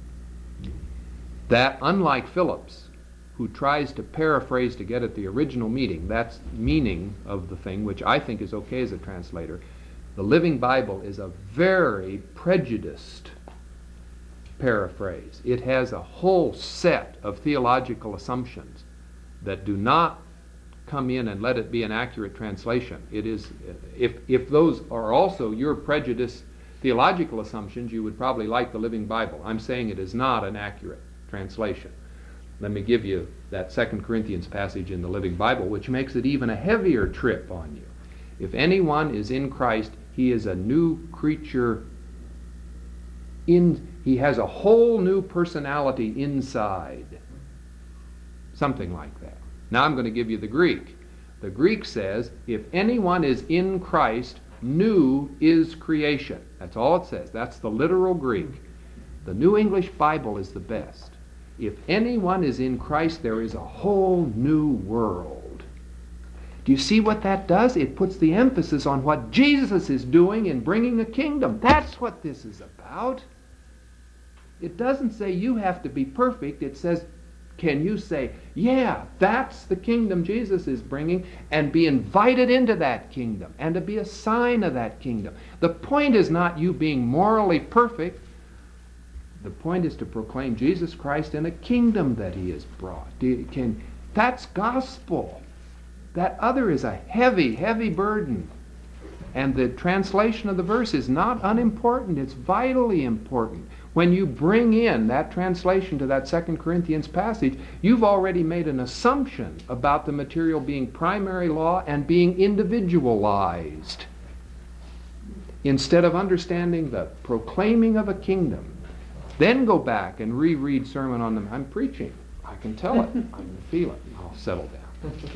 That, unlike Phillips, who tries to paraphrase to get at the original meaning, that's meaning of the thing, which I think is okay as a translator, the Living Bible is a very prejudiced paraphrase. It has a whole set of theological assumptions that do not come in and let it be an accurate translation. It is, if if those are also your prejudiced theological assumptions, you would probably like the Living Bible. I'm saying it is not an accurate translation. Let me give you that Second Corinthians passage in the Living Bible, which makes it even a heavier trip on you. If anyone is in Christ, he is a new creature. In he has a whole new personality inside. Something like that. Now I'm going to give you the Greek. The Greek says, if anyone is in Christ, new is creation. That's all it says. That's the literal Greek. The New English Bible is the best. If anyone is in Christ, there is a whole new world. Do you see what that does? It puts the emphasis on what Jesus is doing in bringing a kingdom. That's what this is about. It doesn't say you have to be perfect. It says, can you say, yeah, that's the kingdom Jesus is bringing, and be invited into that kingdom, and to be a sign of that kingdom. The point is not you being morally perfect. The point is to proclaim Jesus Christ and a kingdom that he has brought. Do you, can, that's gospel. That other is a heavy, heavy burden. And the translation of the verse is not unimportant. It's vitally important. When you bring in that translation to that Second Corinthians passage, you've already made an assumption about the material being primary law and being individualized. Instead of understanding the proclaiming of a kingdom, then go back and reread Sermon on the Mount. I'm preaching. I can tell it. I can feel it. I'll settle down.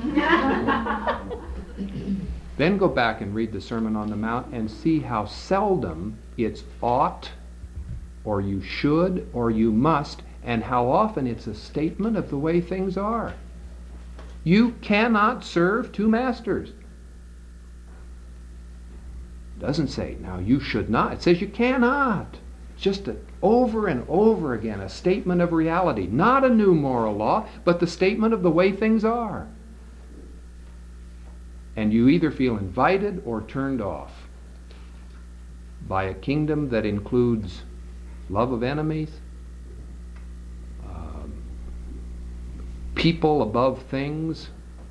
Then go back and read the Sermon on the Mount and see how seldom it's ought, or you should, or you must, and how often it's a statement of the way things are. You cannot serve two masters. It doesn't say, now you should not. It says you cannot. It's just a, over and over again a statement of reality. Not a new moral law, but the statement of the way things are. And you either feel invited or turned off by a kingdom that includes love of enemies, um, people above things,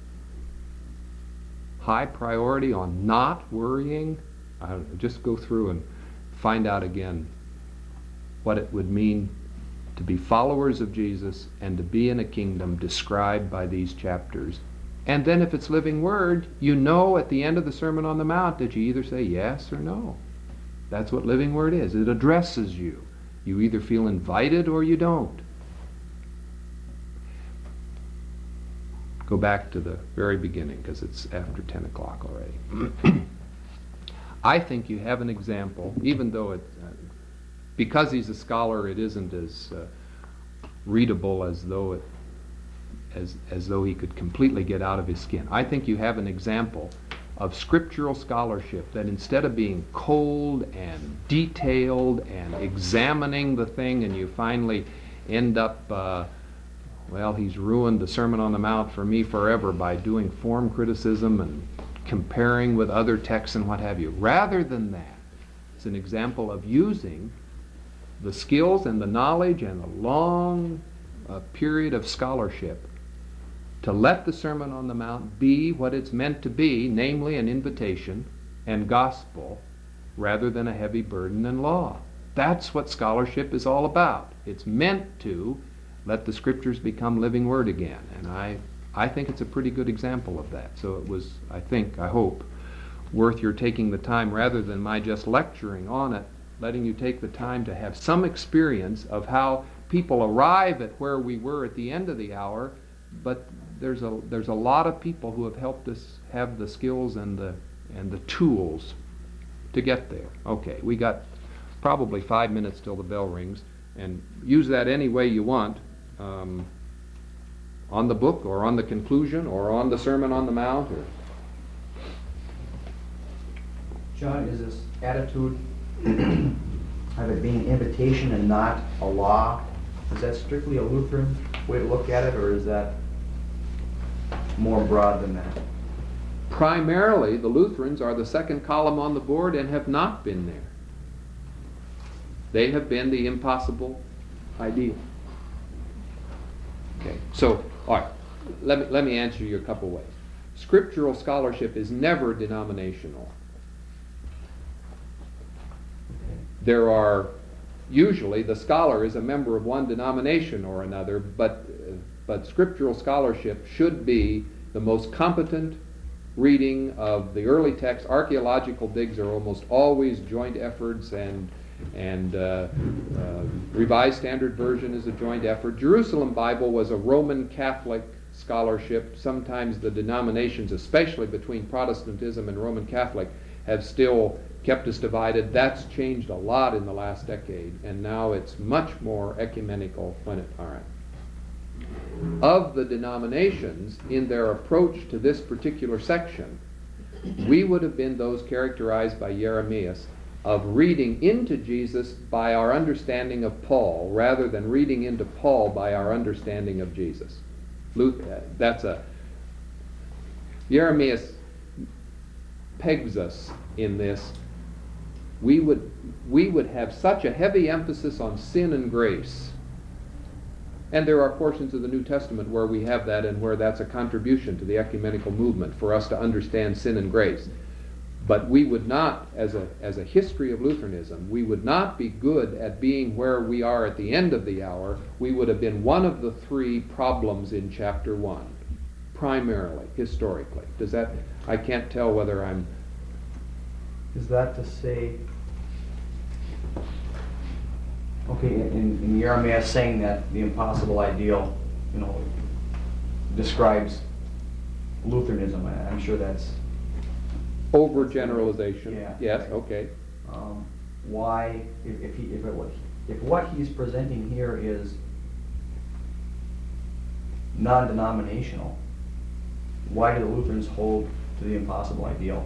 high priority on not worrying. I don't know, just go through and find out again what it would mean to be followers of Jesus and to be in a kingdom described by these chapters. And then if it's living word, you know at the end of the Sermon on the Mount that you either say yes or no. That's what living word is. It addresses you. You either feel invited or you don't. Go back to the very beginning because it's after ten o'clock already. I think you have an example, even though it, uh, because he's a scholar, it isn't as uh, readable as though it As, as though he could completely get out of his skin. I think you have an example of scriptural scholarship that instead of being cold and detailed and examining the thing and you finally end up, uh, well, he's ruined the Sermon on the Mount for me forever by doing form criticism and comparing with other texts and what have you. Rather than that, it's an example of using the skills and the knowledge and the long uh, period of scholarship to let the Sermon on the Mount be what it's meant to be, namely an invitation and gospel, rather than a heavy burden and law. That's what scholarship is all about. It's meant to let the Scriptures become living word again. And I, I think it's a pretty good example of that. So it was, I think, I hope, worth your taking the time, rather than my just lecturing on it, letting you take the time to have some experience of how people arrive at where we were at the end of the hour. But there's a there's a lot of people who have helped us have the skills and the and the tools to get there. Okay, we got probably five minutes till the bell rings, and use that any way you want, um, on the book or on the conclusion or on the Sermon on the Mount. Or John, is this attitude of it being invitation and not a law, is that strictly a Lutheran way to look at it, or is that more broad than that? Primarily, the Lutherans are the second column on the board and have not been there. They have been the impossible ideal. Okay, so, all right, let me, let me answer you a couple ways. Scriptural scholarship is never denominational. There are, usually, the scholar is a member of one denomination or another, but but scriptural scholarship should be the most competent reading of the early text. Archaeological digs are almost always joint efforts, and and uh, uh, Revised Standard Version is a joint effort. Jerusalem Bible was a Roman Catholic scholarship. Sometimes the denominations, especially between Protestantism and Roman Catholic, have still kept us divided. That's changed a lot in the last decade, and now it's much more ecumenical when it, all right. of the denominations in their approach to this particular section, we would have been those characterized by Jeremias of reading into Jesus by our understanding of Paul rather than reading into Paul by our understanding of Jesus. That's a... Jeremias pegs us in this. We would, we would have such a heavy emphasis on sin and grace. And there are portions of the New Testament where we have that and where that's a contribution to the ecumenical movement for us to understand sin and grace. But we would not, as a, as a history of Lutheranism, we would not be good at being where we are at the end of the hour. We would have been one of the three problems in chapter one, primarily, historically. Does that, I can't tell whether I'm... Is that to say, okay, in, in Jeremiah saying that the impossible ideal, you know, describes Lutheranism, I- I'm sure that's... Overgeneralization. Yeah. Yes, okay. Um, why, if, if, he, if, it, was- if what he's presenting here is non-denominational, why do the Lutherans hold to the impossible ideal?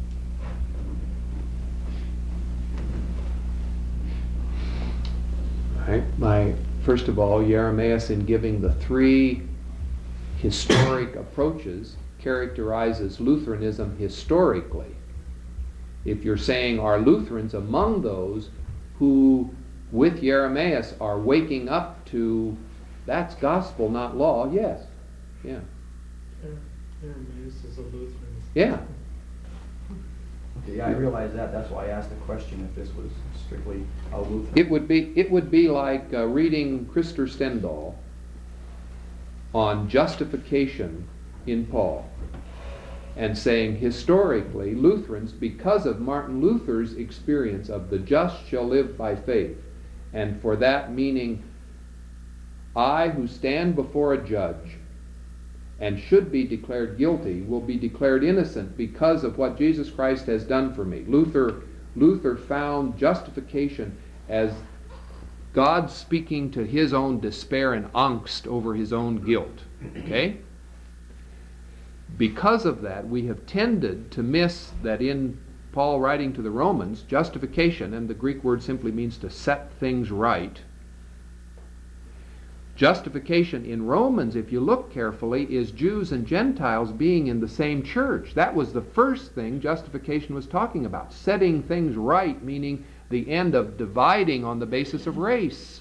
Right. My, first of all, Jeremias, in giving the three historic approaches, characterizes Lutheranism historically. If you're saying, are Lutherans among those who, with Jeremias, are waking up to that's gospel, not law? Yes. Yeah. Jeremias is a Lutheran. Yeah. Okay, yeah, I realize that. That's why I asked the question if this was strictly a Lutheran. It would be it would be like uh, reading Christer Stendahl on justification in Paul and saying historically Lutherans, because of Martin Luther's experience of the just shall live by faith, and for that meaning I who stand before a judge and should be declared guilty will be declared innocent because of what Jesus Christ has done for me. Luther Luther found justification as God speaking to his own despair and angst over his own guilt. Okay? Because of that, we have tended to miss that in Paul writing to the Romans, justification, and the Greek word simply means to set things right. Justification in Romans, if you look carefully, is Jews and Gentiles being in the same church. That was the first thing justification was talking about. Setting things right, meaning the end of dividing on the basis of race.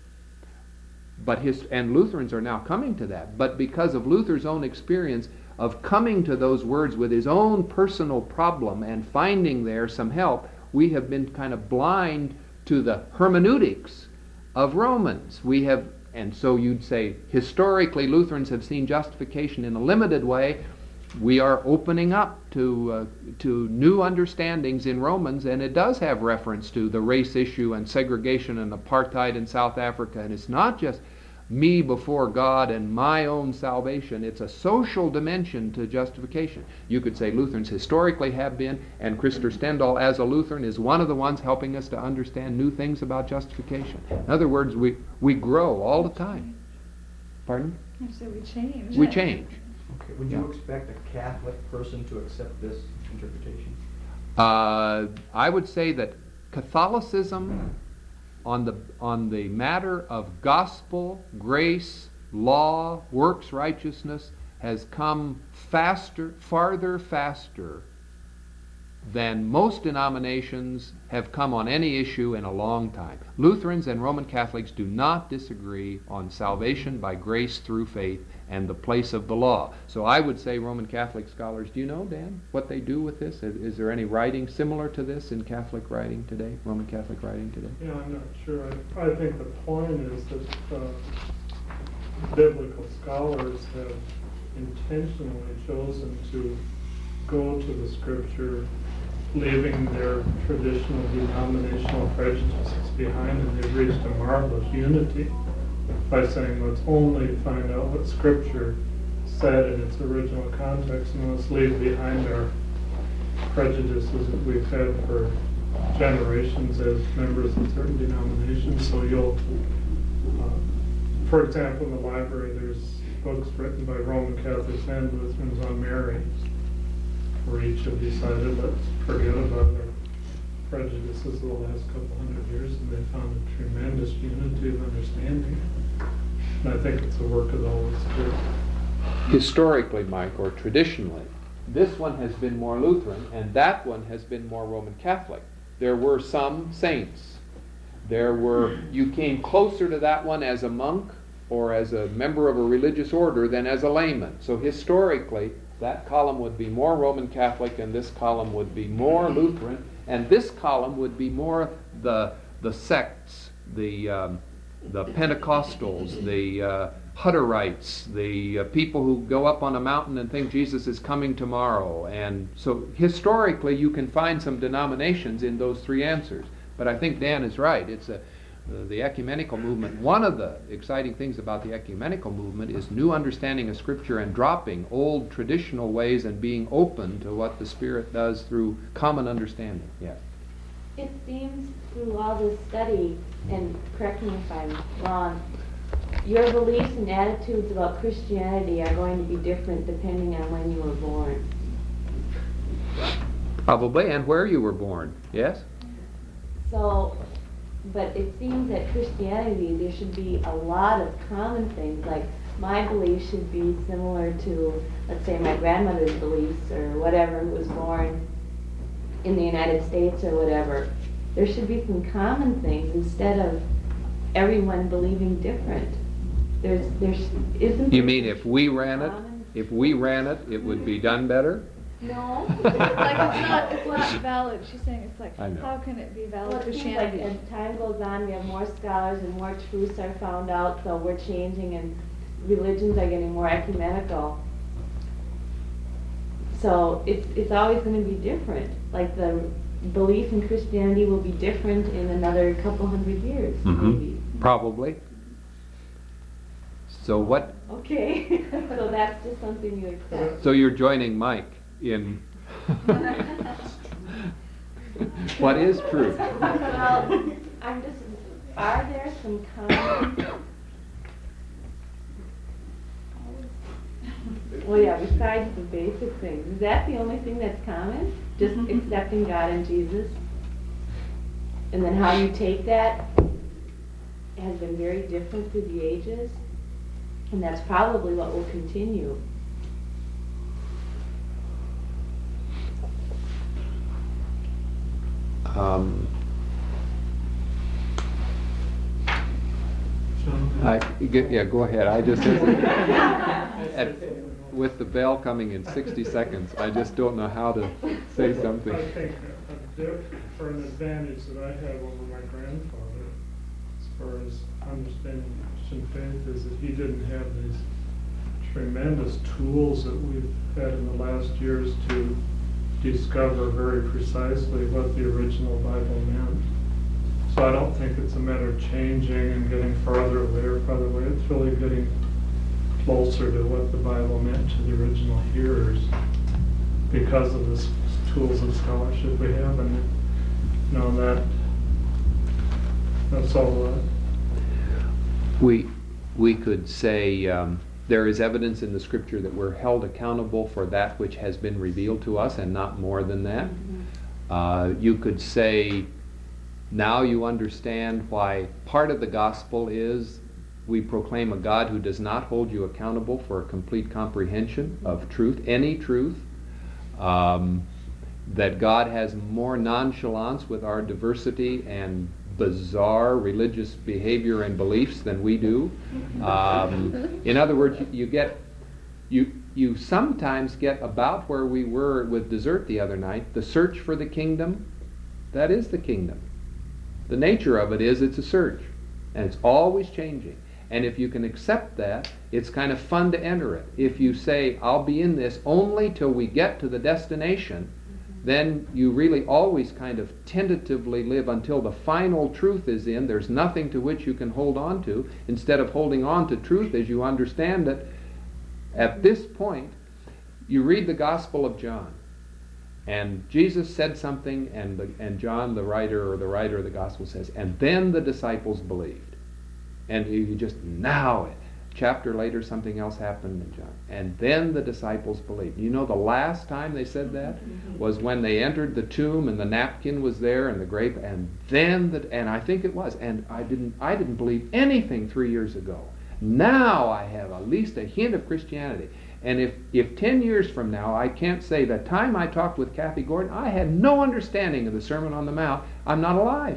But his, and Lutherans are now coming to that. But because of Luther's own experience of coming to those words with his own personal problem and finding there some help, we have been kind of blind to the hermeneutics of Romans. We have, and so you'd say, historically Lutherans have seen justification in a limited way. We are opening up to uh, to new understandings in Romans, and it does have reference to the race issue and segregation and apartheid in South Africa. And it's not just me before God and my own salvation. It's a social dimension to justification. You could say Lutherans historically have been, and Christer Stendahl as a Lutheran is one of the ones helping us to understand new things about justification. In other words, we, we grow all the time. Pardon? I said we change. We change. Okay, would you expect a Catholic person to accept this interpretation? Uh, I would say that Catholicism on the on the matter of gospel, grace, law, works righteousness has come faster, farther faster than most denominations have come on any issue in a long time. Lutherans and Roman Catholics do not disagree on salvation by grace through faith and the place of the law. So I would say Roman Catholic scholars, do you know, Dan, what they do with this? Is, is there any writing similar to this in Catholic writing today, Roman Catholic writing today? Yeah, I'm not sure. I, I think the point is that uh, biblical scholars have intentionally chosen to go to the Scripture, leaving their traditional denominational prejudices behind, and they've reached a marvelous unity by saying, let's only find out what Scripture said in its original context, and let's leave behind our prejudices that we've had for generations as members of certain denominations. So you'll, uh, for example, in the library, there's books written by Roman Catholics and Lutherans on Mary, where each have decided, let's forget about our prejudices of the last couple hundred years, and they found a tremendous unity of understanding. And I think it's a work of the Holy Spirit. Historically, Mike, or traditionally, this one has been more Lutheran, and that one has been more Roman Catholic. There were some saints. There were, you came closer to that one as a monk or as a member of a religious order than as a layman. So historically, that column would be more Roman Catholic, and this column would be more Lutheran, and this column would be more the the sects, the um, the Pentecostals, the uh, Hutterites, the uh, people who go up on a mountain and think Jesus is coming tomorrow. And so historically, you can find some denominations in those three answers. But I think Dan is right. It's a Uh, the ecumenical movement, one of the exciting things about the ecumenical movement is new understanding of Scripture and dropping old traditional ways and being open to what the Spirit does through common understanding. Yeah. It seems through all this study, and correct me if I'm wrong, your beliefs and attitudes about Christianity are going to be different depending on when you were born. Probably, and where you were born. Yes? So, but it seems that Christianity, there should be a lot of common things, like my beliefs should be similar to, let's say, my grandmother's beliefs or whatever, who was born in the United States or whatever. There should be some common things instead of everyone believing different. There's, there's, isn't You there mean if we ran it, common- if we ran it, it would be done better? No. Like it's not, it's not valid. She's saying it's like, I know. how can it be Well, valid it seems like Christianity? as time goes on, we have more scholars and more truths are found out, so we're changing and religions are getting more ecumenical. So it's, it's always going to be different. Like the belief in Christianity will be different in another couple hundred years, maybe. Probably. So what? Okay, so that's just something you accept. So you're joining Mike in what is truth? Well, I'm just, are there some common, well, yeah, besides the basic things, is that the only thing that's common? Just accepting God and Jesus? And then how you take that has been very different through the ages, and that's probably what will continue. Um, I, g- yeah, go ahead. I just, at, with the bell coming in sixty seconds, I just don't know how to say something. I think a, a diff, for an advantage that I have over my grandfather, as far as understanding Christian faith, is that he didn't have these tremendous tools that we've had in the last years to discover very precisely what the original Bible meant. So I don't think it's a matter of changing and getting farther away or farther away. It's really getting closer to what the Bible meant to the original hearers because of the s- tools of scholarship we have, and you know that that's all. Uh, We we could say um, there is evidence in the Scripture that we're held accountable for that which has been revealed to us, and not more than that. Uh, you could say, now you understand why part of the gospel is we proclaim a God who does not hold you accountable for a complete comprehension of truth, any truth. Um, that God has more nonchalance with our diversity and bizarre religious behavior and beliefs than we do. Um, in other words, you, you get, you you sometimes get about where we were with dessert the other night. The search for the kingdom, that is the kingdom. The nature of it is it's a search, and it's always changing. And if you can accept that, it's kind of fun to enter it. If you say, I'll be in this only till we get to the destination, then you really always kind of tentatively live until the final truth is in. There's nothing to which you can hold on to, instead of holding on to truth as you understand it. At this point, you read the Gospel of John, and Jesus said something, and the, and John, the writer or the writer of the Gospel, says, and then the disciples believed. And you just, now it. Chapter later, something else happened in John. And then the disciples believed. You know, the last time they said that was when they entered the tomb and the napkin was there and the grape, and then the, and I think it was, and I didn't, I didn't believe anything three years ago. Now I have at least a hint of Christianity. And if, if ten years from now I can't say the time I talked with Kathy Gordon, I had no understanding of the Sermon on the Mount, I'm not alive.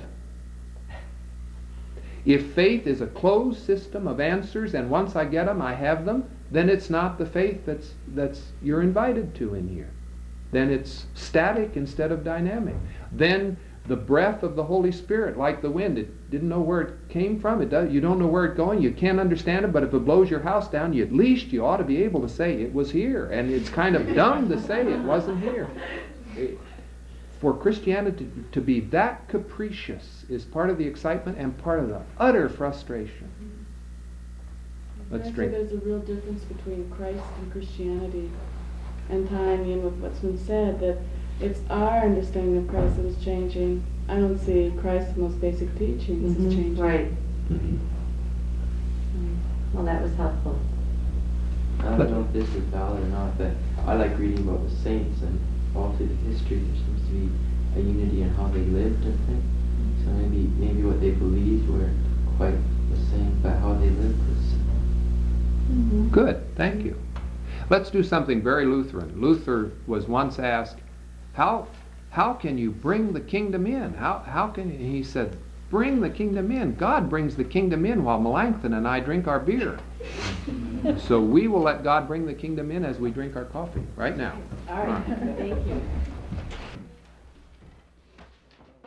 If faith is a closed system of answers and once I get them, I have them, then it's not the faith that's, that's you're invited to in here. Then it's static instead of dynamic. Then the breath of the Holy Spirit, like the wind, it didn't know where it came from. It does, you don't know where it's going. You can't understand it, but if it blows your house down, you, at least you ought to be able to say it was here. And it's kind of dumb to say it wasn't here. It, for Christianity to, to be that capricious is part of the excitement and part of the utter frustration. Let's I drink. think there's a real difference between Christ and Christianity, and tying in with what's been said, that it's our understanding of Christ that is changing. I don't see Christ's most basic teachings Mhm, as changing. right. Mm. Well, that was helpful. I don't know if this is valid or not, but I like reading about the saints, and all through the history there seems to be a unity in how they lived, I think. So maybe maybe what they believed were quite the same, but how they lived was... Mm-hmm. Good, thank you. Let's do something very Lutheran. Luther was once asked, how, how can you bring the kingdom in? How, how can you? He said, bring the kingdom in. God brings the kingdom in while Melanchthon and I drink our beer. So we will let God bring the kingdom in as we drink our coffee right now. All right, thank you.